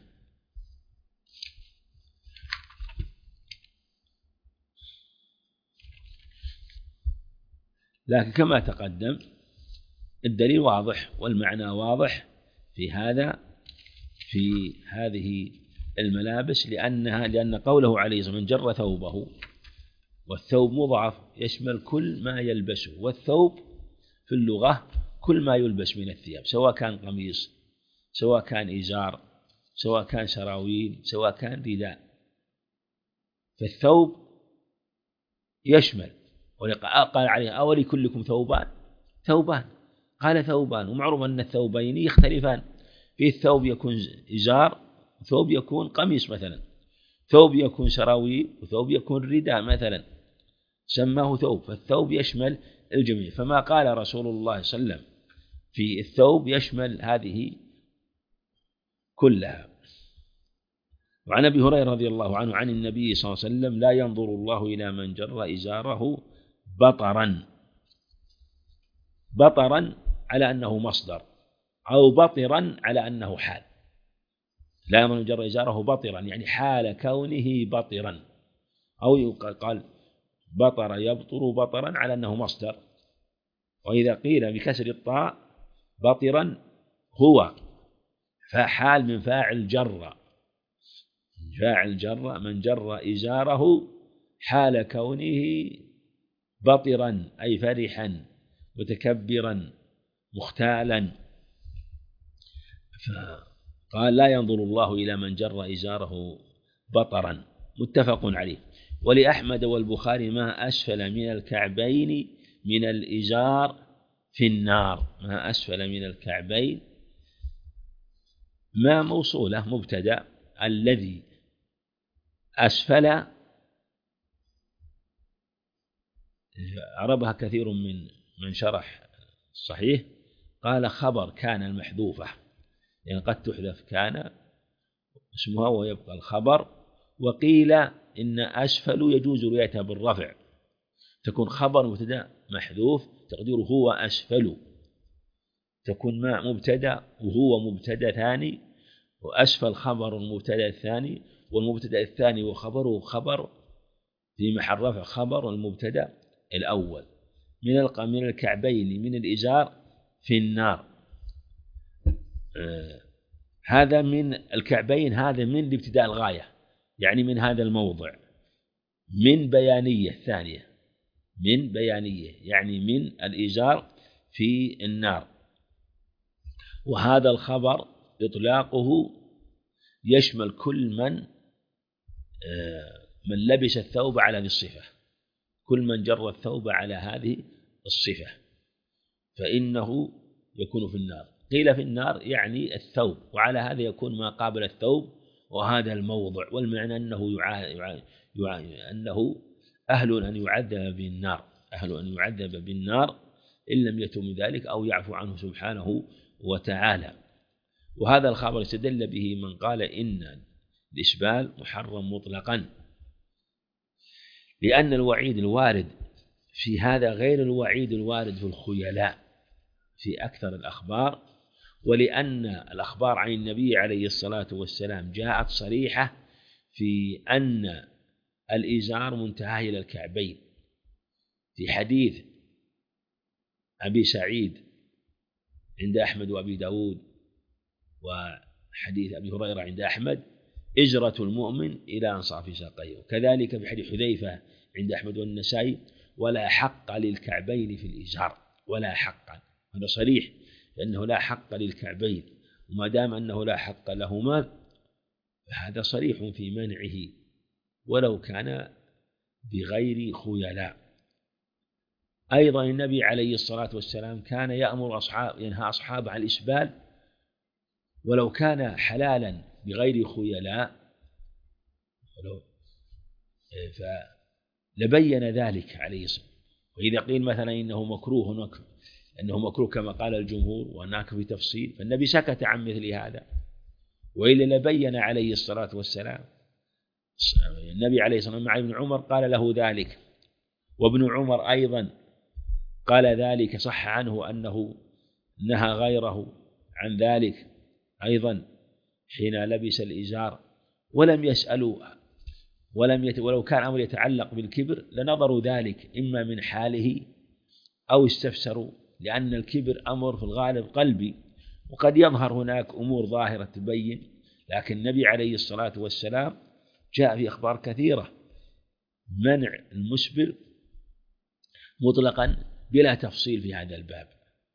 لكن كما تقدم الدليل واضح والمعنى واضح في هذا في هذه الملابس، لأنها لأن قوله عليه الصلاة والسلام: من جر ثوبه، والثوب مضاعف يشمل كل ما يلبسه، والثوب في اللغة كل ما يلبس من الثياب، سواء كان قميص، سواء كان إزار، سواء كان سراويل، سواء كان رداء، فالثوب يشمل. قال عليه: أولي كلكم ثوبان؟ ثوبان، قال ثوبان، ومعروف أن الثوبين يختلفان، في الثوب يكون إزار، ثوب يكون قميص مثلا، ثوب يكون سراويل، وثوب يكون رداء مثلا، سماه ثوب. فالثوب يشمل الجميع، فما قال رسول الله صلى الله عليه وسلم في الثوب يشمل هذه كلها. وعن أبي هريرة رضي الله عنه عن النبي صلى الله عليه وسلم: لا ينظر الله إلى من جر إزاره بطرا. بطرا على أنه مصدر، أو بطرا على أنه حال. لا ينظر من جر إزاره بطرا يعني حال كونه بطرا، أو قال بطر يبطر بطرا على أنه مصدر. وإذا قيل بكسر الطاء بطرا هو فحال من فاعل جر، فاعل جر، من جر إزاره حال كونه بطرا أي فرحا متكبرا مختالا. فقال: لا ينظر الله إلى من جر إزاره بطرا. متفق عليه. ولأحمد والبخاري: ما أسفل من الكعبين من الإزار في النار. ما أسفل من الكعبين، ما موصولة مبتدأ، الذي أسفل عربها كثير من من شرح الصحيح، قال خبر كان المحذوفة، يعني قد تحذف كان اسمها ويبقى الخبر. وقيل إن أسفل يجوز روايتها بالرفع، تكون خبر مبتدأ محذوف تقديره هو أسفل، تكون ما مبتدأ وهو مبتدأ ثاني، وأسفل خبر المبتدأ الثاني، والمبتدأ الثاني وخبره خبر في محل رفع خبر المبتدأ الأول. من من الكعبين من الإزار في النار، آه هذا من الكعبين، هذا من الابتداء الغاية، يعني من هذا الموضع، من بيانية ثانية، من بيانية يعني من الإزار في النار. وهذا الخبر إطلاقه يشمل كل من من لبس الثوب على هذه الصفة، كل من جر الثوب على هذه الصفة فإنه يكون في النار. قيل في النار يعني الثوب، وعلى هذا يكون ما قابل الثوب وهذا الموضع، والمعنى أنه يع... يع... يع... أنه أهل أن يعذب بالنار، أهل أن يعذب بالنار إن لم يتم ذلك أو يعفو عنه سبحانه وتعالى. وهذا الخبر استدل به من قال إن الإسبال محرم مطلقا، لأن الوعيد الوارد في هذا غير الوعيد الوارد في الخيلاء في أكثر الأخبار، ولأن الأخبار عن النبي عليه الصلاة والسلام جاءت صريحة في أن الإزار منتهى إلى الكعبين، في حديث أبي سعيد عند أحمد وأبي داود، وحديث أبي هريرة عند أحمد إجرة المؤمن إلى أنصاف ساقيه، وكذلك في حديث حذيفة عند أحمد والنسائي ولا حق للكعبين في الإزار، ولا حق، هذا صريح لأنه لا حق للكعبين، وما دام أنه لا حق لهما فهذا صريح في منعه ولو كان بغير خيلاء. أيضا النبي عليه الصلاة والسلام كان يأمر أصحاب ينهى أصحابه عن الإسبال ولو كان حلالا بغير خيلاء فلبين ذلك عليه الصلاة. وإذا قيل مثلا إنه مكروه أنه مكروه كما قال الجمهور وهناك في تفصيل، فالنبي سكت عن مثل هذا، وإلا لبين عليه الصلاة والسلام. النبي عليه الصلاة والسلام مع ابن عمر قال له ذلك، وابن عمر أيضا قال ذلك، صح عنه أنه نهى غيره عن ذلك أيضا حين لبس الإزار، ولم يسألوا ولم يت... ولو كان أمر يتعلق بالكبر لنظروا ذلك إما من حاله أو استفسروا، لأن الكبر أمر في الغالب قلبي، وقد يظهر هناك أمور ظاهرة تبين، لكن النبي عليه الصلاة والسلام جاء في أخبار كثيرة منع المسبل مطلقا بلا تفصيل في هذا الباب.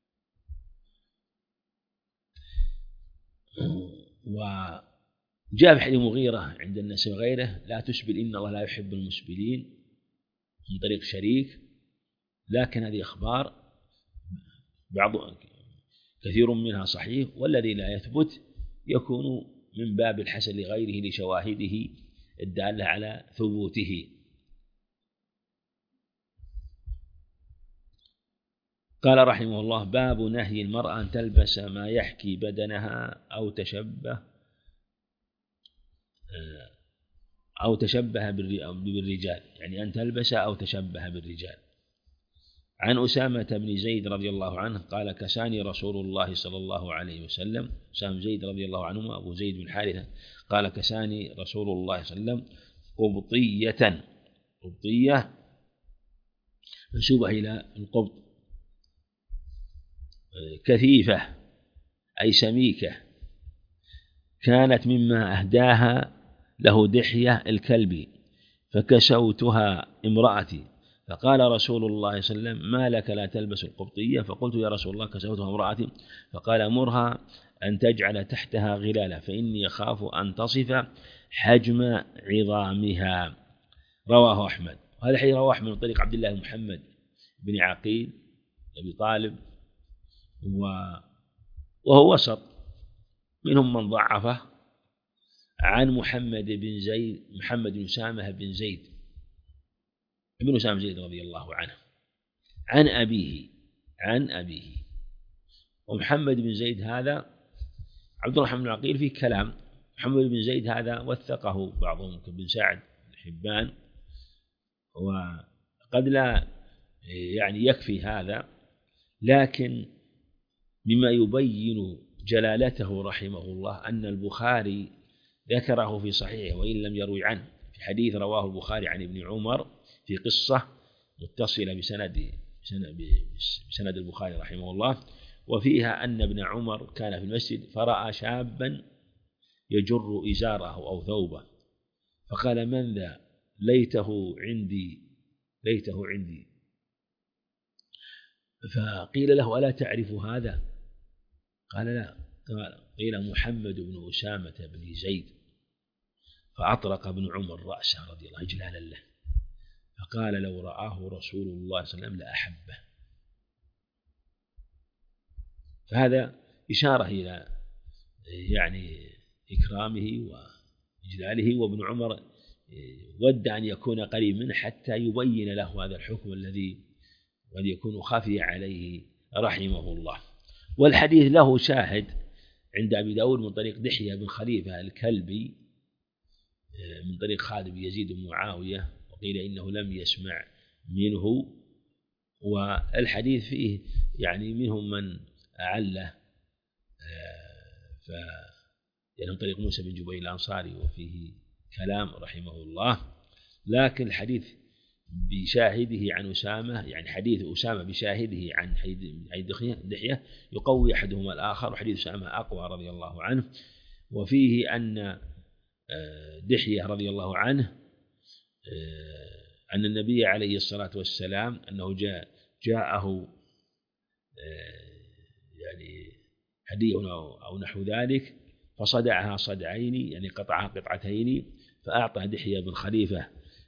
وجاء في حديث مغيرة عند الناس وغيره لا تسبل إن الله لا يحب المسبلين من طريق شريك، لكن هذه أخبار بعض كثير منها صحيح، والذي لا يثبت يكون من باب الحسن لغيره لشواهده الدالة على ثبوته. قال رحمه الله: باب نهي المرأة أن تلبس ما يحكي بدنها أو تشبه أو تشبه بالرجال، يعني أن تلبس أو تشبه بالرجال. عن أسامة بن زيد رضي الله عنه قال: كساني رسول الله صلى الله عليه وسلم. أسامة زيد رضي الله عنهما أبو زيد بن حارثة قال: كساني رسول الله صلى الله عليه وسلم قبطية، قبطية منسوبة إلى القبط، كثيفة أي سميكة، كانت مما أهداها له دحية الكلبي، فكسوتها امرأتي، فقال رسول الله صلى الله عليه وسلم: ما لك لا تلبس القبطية؟ فقلت: يا رسول الله كسوتها امرأتي. فقال: مرها أن تجعل تحتها غلالا، فإني أخاف أن تصف حجم عظامها. رواه أحمد. وهذا الحديث رواه أحمد من طريق عبد الله بن محمد بن عقيل أبي طالب، وهو وسط، منهم من ضعفه، عن محمد بن زيد محمد بن أسامة بن زيد ابن أسامة زيد رضي الله عنه عن أبيه عن أبيه ومحمد بن زيد هذا عبد الرحمن بن عقيل فيه كلام. محمد بن زيد هذا وثقه بعضهم كابن سعد حبان. وقد لا يعني يكفي هذا، لكن مما يبين جلالته رحمه الله أن البخاري ذكره في صحيحه وإن لم يروي عنه، في حديث رواه البخاري عن ابن عمر في قصة متصلة بسند بسند البخاري رحمه الله، وفيها أن ابن عمر كان في المسجد فرأى شابا يجر إزاره أو ثوبه، فقال: من ذا؟ ليته عندي ليته عندي فقيل له: ألا تعرف هذا؟ قال: لا. قيل: محمد بن أسامة بن زيد. فأطرق ابن عمر رأسه رضي الله إجلالا له، فقال: لو رآه رسول الله صلى الله عليه وسلم لأحبه. فهذا إشارة إلى يعني إكرامه وإجلاله، وابن عمر ود أن يكون قريب منه حتى يبين له هذا الحكم الذي قد يكون خفي عليه رحمه الله. والحديث له شاهد عند أبي داود من طريق دحية بن خليفة الكلبي من طريق خالد بن يزيد بن معاوية، وقيل إنه لم يسمع منه. والحديث فيه يعني منهم من أعله، ف يعني من طريق موسى بن جبير الأنصاري وفيه كلام رحمه الله، لكن الحديث بشاهده عن أسامة، يعني حديث أسامة بشاهده عن دحية يقوي أحدهما الآخر، وحديث أسامة أقوى رضي الله عنه. وفيه أن دحية رضي الله عنه أن النبي عليه الصلاة والسلام أنه جاء جاءه يعني هدية أو نحو ذلك، فصدعها صدعين يعني قطعها قطعتين، فأعطى دحية بن خليفة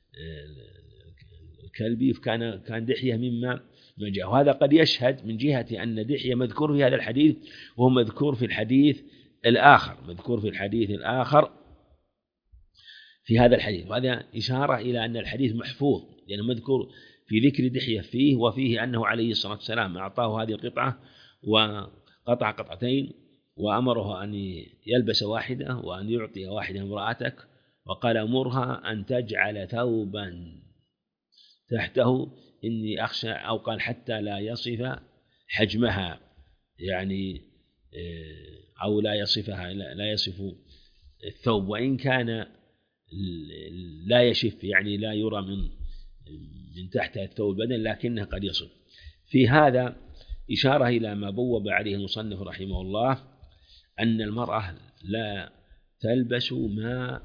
الكلبي، فكان كان دحية مما جاء. وهذا قد يشهد من جهة أن دحية مذكور في هذا الحديث، وهو مذكور في الحديث الآخر مذكور في الحديث الآخر في هذا الحديث. وهذا إشارة إلى أن الحديث محفوظ، لأنه مذكور في ذكر دحية فيه، وفيه أنه عليه الصلاة والسلام أعطاه هذه القطعة وقطع قطعتين، وأمره أن يلبس واحدة وأن يعطي واحدة امرأتك، وقال: مرها أن تجعل ثوبا تحته إني أخشى، أو قال: حتى لا يصف حجمها، يعني أو لا يصفها لا يصف الثوب، وإن كان لا يشف يعني لا يرى من من تحت الثوب البدن، لكنه قد يصف. في هذا إشارة إلى ما بوب عليه المصنف رحمه الله، أن المرأة لا تلبس ما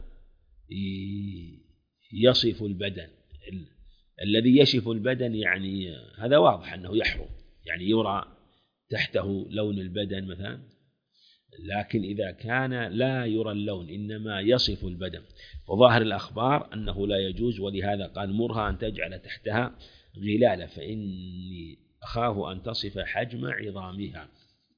يصف البدن. الذي يشف البدن يعني هذا واضح أنه يحرم، يعني يرى تحته لون البدن مثلا، لكن إذا كان لا يرى اللون إنما يصف البدن، وظاهر الأخبار أنه لا يجوز، ولهذا قال: مرها أن تجعل تحتها غلالة فإني أخاف أن تصف حجم عظامها.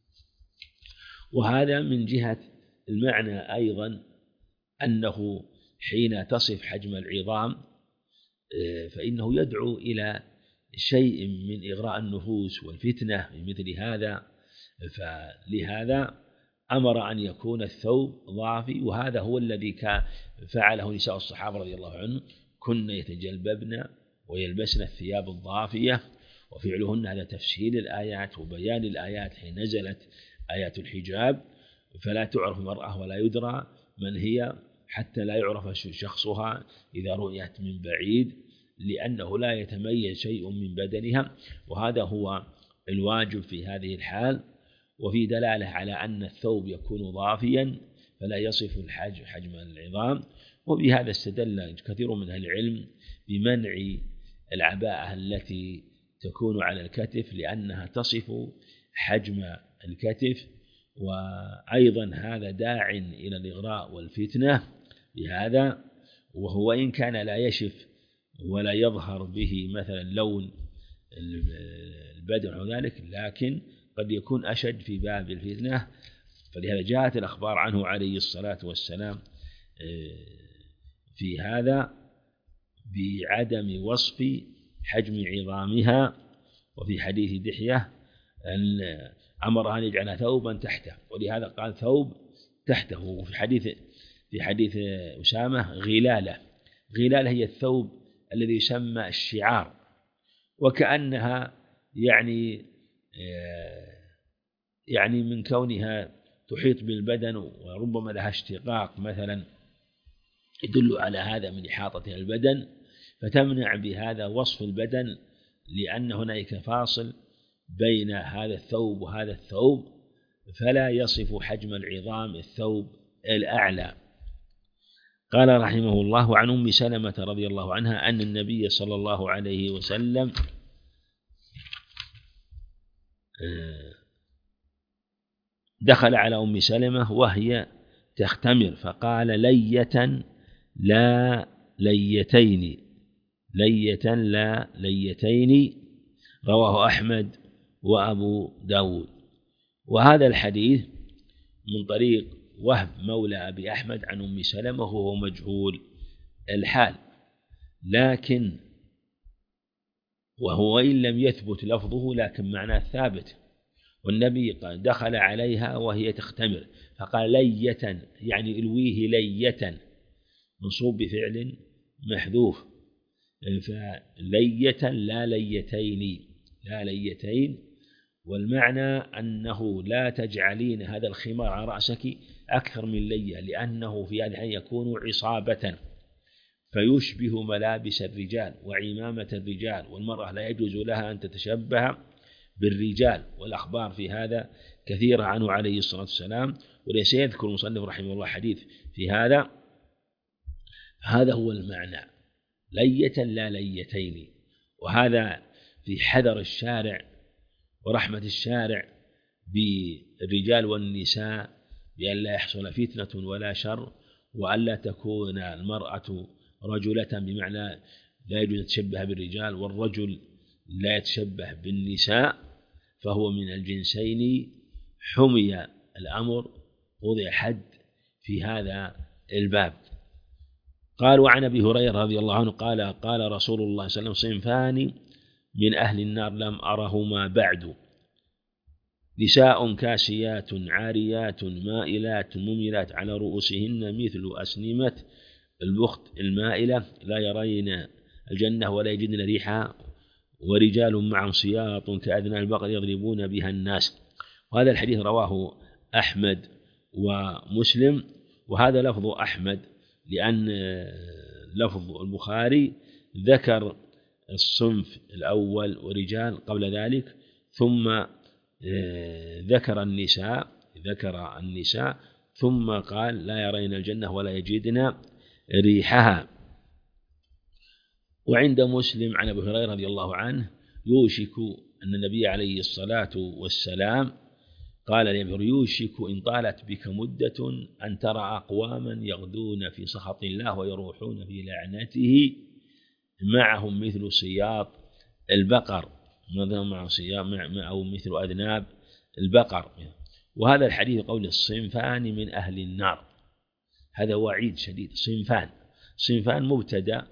وهذا من جهة المعنى أيضا، أنه حين تصف حجم العظام فإنه يدعو إلى شيء من إغراء النفوس والفتنة بمثل هذا، فلهذا أمر أن يكون الثوب ضافي. وهذا هو الذي فعله نساء الصحابة رضي الله عنهم، كن يتجلببن ويلبسن الثياب الضافية، وفعلهن هذا تفسير الآيات وبيان الآيات حين نزلت آيات الحجاب، فلا تعرف المرأة ولا يدرى من هي حتى لا يعرف شخصها إذا رؤيت من بعيد، لأنه لا يتميز شيء من بدنها، وهذا هو الواجب في هذه الحال. وفي دلالة على أن الثوب يكون ضافيا فلا يصف الحجم حجم العظام. وبهذا استدل كثير من أهل العلم بمنع العباءة التي تكون على الكتف، لأنها تصف حجم الكتف، وأيضا هذا داع إلى الإغراء والفتنة بهذا. وهو إن كان لا يشف ولا يظهر به مثلا لون البدن أو ذلك، لكن قد يكون أشد في باب الفتنة، فلهذا جاءت الأخبار عنه عليه الصلاة والسلام في هذا بعدم وصف حجم عظامها. وفي حديث دحية أن أمر أن يجعل ثوبا تحته، ولهذا قال ثوب تحته. وفي حديث في حديث أسامة غلالة، غلال هي الثوب الذي يسمى الشعار، وكأنها يعني يعني من كونها تحيط بالبدن وربما لها اشتقاق مثلا يدل على هذا من إحاطتها البدن، فتمنع بهذا وصف البدن، لأن هناك فاصل بين هذا الثوب وهذا الثوب، فلا يصف حجم العظام الثوب الأعلى. قال رحمه الله: عن أم سلمة رضي الله عنها أن النبي صلى الله عليه وسلم دخل على أم سلمة وهي تختمر فقال: لية لا ليتين، لية لا ليتين، رواه أحمد وأبو داود. وهذا الحديث من طريق وهب مولى أبي أحمد عن أم سلمة وهو مجهول الحال، لكن وهو إن لم يثبت لفظه لكن معناه ثابت. والنبي دخل عليها وهي تختمر فقال: لية، يعني الويه لية، منصوب بفعل محذوف، فلية لا ليتين، لا ليتين. والمعنى أنه لا تجعلين هذا الخمار على رأسك أكثر من لية، لأنه في هذا الحين يكون عصابة فيشبه ملابس الرجال وعمامة الرجال، والمرأة لا يجوز لها أن تتشبه بالرجال، والأخبار في هذا كثيرة عنه عليه الصلاة والسلام. وليس يذكر المصنف رحمه الله حديث في هذا. هذا هو المعنى، لية لا ليتين. وهذا في حذر الشارع ورحمة الشارع بالرجال والنساء بأن لا يحصل فتنة ولا شر، وأن لا تكون المرأة رجلة، بمعنى لا يجوز تشبه بالرجال، والرجل لا يتشبه بالنساء، فهو من الجنسين، حمي الأمر، وضع حد في هذا الباب. قال: وعن أبي هريرة رضي الله عنه قال: قال رسول الله صلى الله عليه وسلم: صنفان من أهل النار لم أرهما بعد، نساء كاسيات عاريات مائلات مميلات على رؤوسهن مثل أسنمة البخت المائلة، لا يرين الجنة ولا يجدن ريحها، ورجال معهم سياط كأذناب البقر يضربون بها الناس. وهذا الحديث رواه أحمد ومسلم. وهذا لفظ أحمد، لأن لفظ البخاري ذكر الصنف الأول ورجال قبل ذلك، ثم ذكر النساء ذكر النساء ثم قال: لا يرين الجنة ولا يجدن ريحها. وعند مسلم عن أبي هريرة رضي الله عنه: يوشك أن النبي عليه الصلاة والسلام قال لأبي: يوشك إن طالت بك مدة أن ترى أقواما يغدون في سخط الله ويروحون في لعنته، معهم مثل سياط البقر، مع أو مثل أذناب البقر. وهذا الحديث قول الصنفان من أهل النار، هذا وعيد شديد. صنفان صنفان مبتدأ،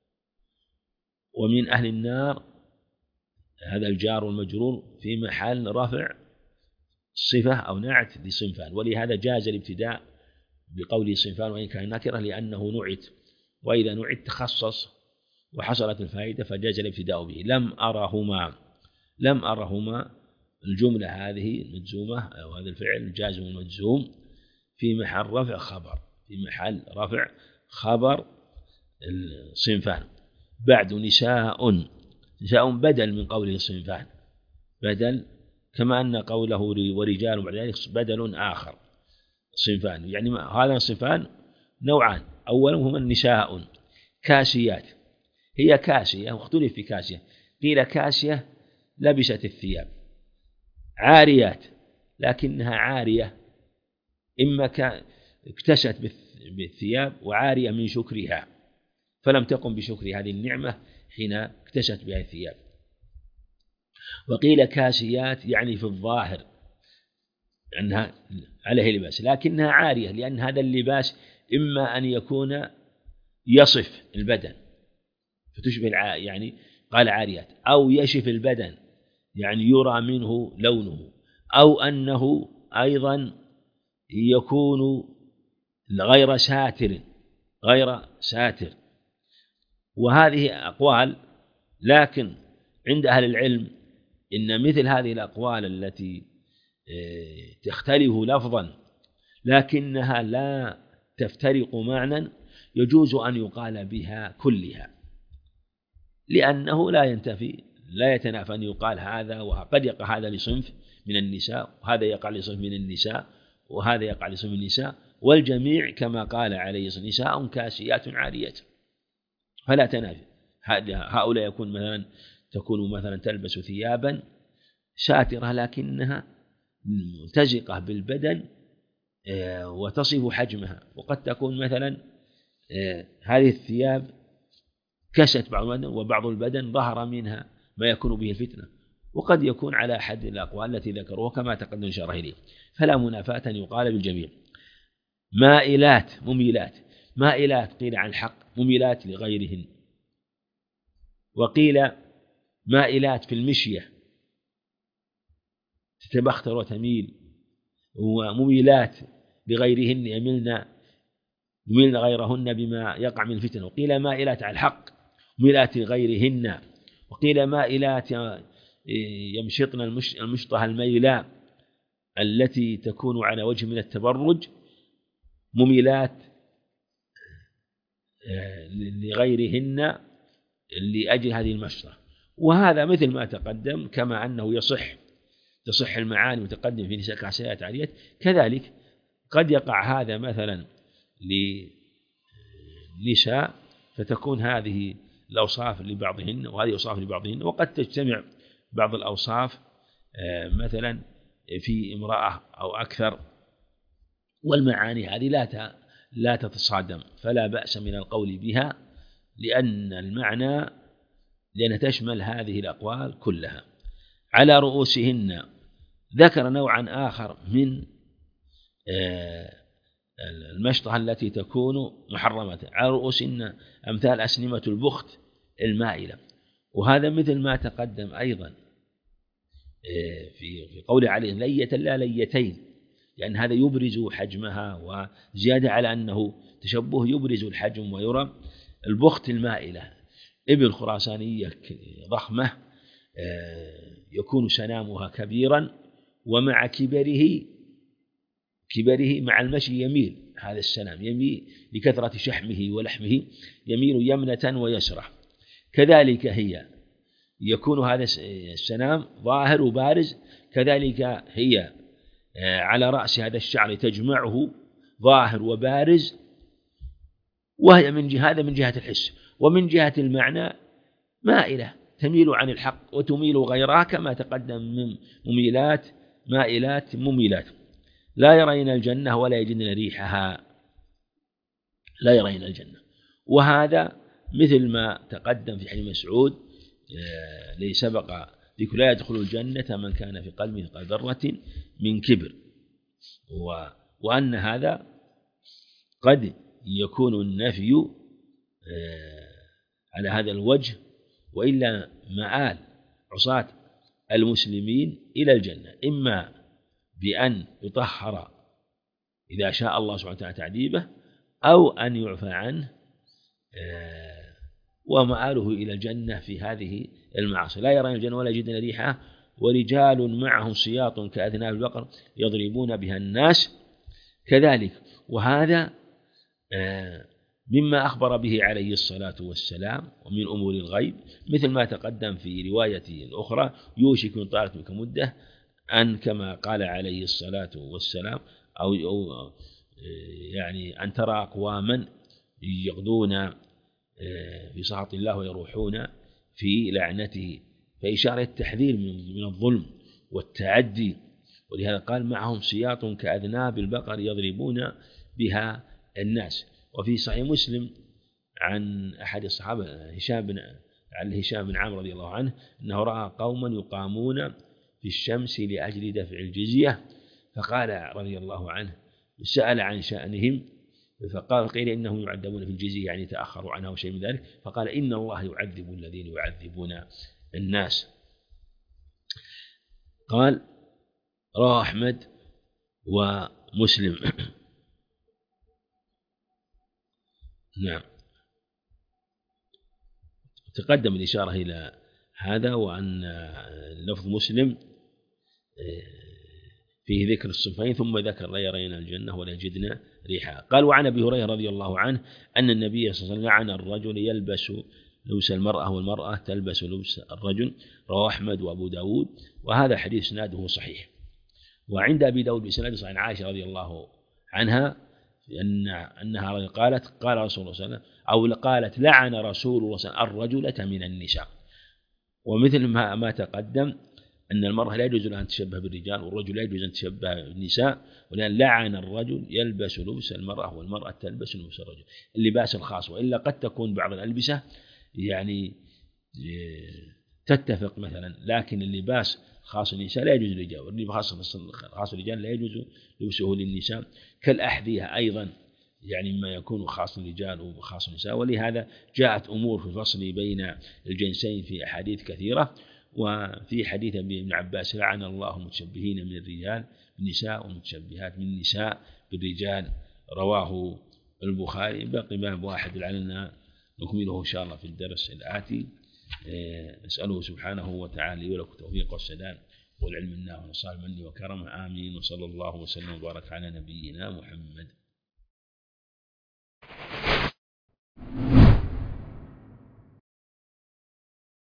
ومن أهل النار هذا الجار والمجرور في محل رفع صفة أو نعت لصنفان، ولهذا جاز الابتداء بقول صنفان وإن كان نكرة، لأنه نعت، وإذا نعت تخصص وحصلت الفائدة فجاز الابتداء به. لم أرهما، لم أرهما، الجملة هذه المجزومة أو هذا الفعل جازم المجزوم في محل رفع خبر، في محل رفع خبر الصنفان. بعد نساء، نساء بدل من قوله صنفان، بدل، كما أن قوله ورجال بعد ذلك بدل آخر صنفان. يعني هذا الصنفان نوعان، أولهما النساء كاسيات، هي كاسية واختلف في كاسية، قيل كاسية لبست الثياب، عاريات لكنها عارية إما اكتست بالثياب، وعارية من شكرها فلم تقم بشكر هذه النعمة حين اكتست بها الثياب. وقيل كاسيات يعني في الظاهر أنها عليه لباس لكنها عارية، لأن هذا اللباس إما أن يكون يصف البدن فتشبه الع... يعني قال عاريات، أو يشف البدن يعني يرى منه لونه، أو أنه أيضا يكون غير ساتر غير ساتر وهذه أقوال، لكن عند أهل العلم إن مثل هذه الأقوال التي تختلف لفظا لكنها لا تفترق معنى يجوز أن يقال بها كلها، لأنه لا ينتفي لا يتنافى أن يقال هذا، وقد يقع هذا لصنف من النساء وهذا يقع لصنف من النساء وهذا يقع لصنف من النساء، والجميع كما قال عليه الصلاة والسلام نساء كاسيات عاريات، فلا تنافي. هؤلاء يكون مثلا تكون مثلا تلبس ثيابا ساترة لكنها ملتزقة بالبدن وتصف حجمها، وقد تكون مثلا هذه الثياب كست بعض البدن وبعض البدن ظهر منها ما يكون به الفتنة، وقد يكون على حد الأقوال التي ذكروها كما تقدم شرح إليه، فلا منافاة أن يقال بالجميع. مائلات مميلات، مائلات قيل عن الحق، مميلات لغيرهن، وقيل مائلات في المشية تتبختر وتميل، ومميلات لغيرهن يملن يملن غيرهن بما يقع من الفتن، وقيل مائلات على الحق مميلات لغيرهن، وقيل مائلات يمشطن المشطة الميلاء التي تكون على وجه من التبرج مميلات لغيرهن لأجل هذه المشطة. وهذا مثل ما تقدم، كما أنه يصح تصح المعاني وتقدم في نساء كاسيات عاريات، كذلك قد يقع هذا مثلا لنساء فتكون هذه الأوصاف لبعضهن وهذه أوصاف لبعضهن، وقد تجتمع بعض الأوصاف مثلا في امرأة أو أكثر، والمعاني هذه لا لا تتصادم، فلا بأس من القول بها لأن المعنى لأن تشمل هذه الأقوال كلها. على رؤوسهن ذكر نوعا آخر من المشطة التي تكون محرمة. على رؤوسهن أمثال أسنمة البخت المائلة، وهذا مثل ما تقدم أيضا في قول عليه لية لا ليتين، لأن هذا يبرز حجمها، وزيادة على أنه تشبه يبرز الحجم ويرى. البخت المائلة إبل خراسانية ضخمة يكون سنامها كبيرا، ومع كبره كبره مع المشي يميل هذا السنام، يميل لكثرة شحمه ولحمه يميل يمنة ويسرة. كذلك هي يكون هذا السنام ظاهر وبارز، كذلك هي على رأس هذا الشعر تجمعه ظاهر وبارز، وهي من جهة هذا من جهة الحس، ومن جهة المعنى مائلة تميل عن الحق وتميل غيرها كما تقدم من مميلات مائلات مميلات. لا يرين الجنة ولا يجدن ريحها، لا يرين الجنة، وهذا مثل ما تقدم في حديث مسعود الذي سبق ذكر لا يدخل الجنة من كان في قلبه مثقال ذرة من كبر، وأن هذا قد يكون النفي على هذا الوجه، وإلا مآل عصاة المسلمين إلى الجنة إما بأن يطهر إذا شاء الله سبحانه وتعالى تعذيبه، أو أن يعفى عنه ومآله إلى الجنة في هذه المعاصي. لا يرون الجنة ولا يجدن ريحها، ورجال معهم سياط كأذناب البقر يضربون بها الناس كذلك. وهذا مما أخبر به عليه الصلاة والسلام ومن أمور الغيب، مثل ما تقدم في رواية أخرى يوشك من طالت بك مدة أن كما قال عليه الصلاة والسلام أو يعني أن ترى أقواما يغدون في سخط الله ويروحون في لعنته، فإشارة التحذير من الظلم والتعدي، ولهذا قال معهم سياط كأذناب البقر يضربون بها الناس. وفي صحيح مسلم عن أحد الصحابة هشام بن عن هشام بن عمرو رضي الله عنه أنه رأى قوما يقامون في الشمس لأجل دفع الجزية، فقال رضي الله عنه سأل عن شأنهم فقال قيل إنهم يعذبون في الجزية يعني تأخروا عنها وشيء من ذلك، فقال إن الله يعذب الذين يعذبون الناس. قال رواه أحمد ومسلم. نعم. تقدم الإشارة إلى هذا، وأن لفظ مسلم فيه ذكر الصفين ثم ذكر لا يرين الجنة ولا يجدن ريحها. قال: وعن أبي هريرة رضي الله عنه أن النبي صلى الله عليه وسلم لعن الرجل يلبس لبس المرأة والمرأة تلبس لبس الرجل، رواه أحمد وأبو داود، وهذا حديث إسناده صحيح. وعند أبي داود بإسناد صحيح عن عائشة رضي الله عنها أن أنها قالت: قال رسول الله صلى الله عليه وسلم، أو قالت: لعن رسول الله صلى الله عليه وسلم الرجلة من النساء. ومثل ما ما تقدم أن المرأة لا يجوز لها أن تشبه بالرجال، والرجل لا يجوز أن تشبه بالنساء، ولأن لعن الرجل يلبس لبس المرأة والمرأة تلبس لبس الرجل، اللباس الخاص. وإلا قد تكون بعض الألبسة يعني تتفق مثلا، لكن اللباس خاص النساء لا يجوز للرجال، واللباس خاص الرجال لا يجوز لبسه للنساء، كالأحذية أيضا يعني ما يكون خاص للرجال وخاص النساء. ولهذا جاءت أمور في الفصل بين الجنسين في أحاديث كثيرة. وفي حديث ابن عباس: لعن الله المتشبهين من الرجال بالنساء والمتشبهات من النساء بالرجال، رواه البخاري. باقي باب واحد لعلنا نكمله إن شاء الله في الدرس الآتي. نسأله سبحانه وتعالى ولكم التوفيق والسداد والعلم النافع والصالح منه وكرمه، آمين. وصلى الله وسلم وبارك على نبينا محمد.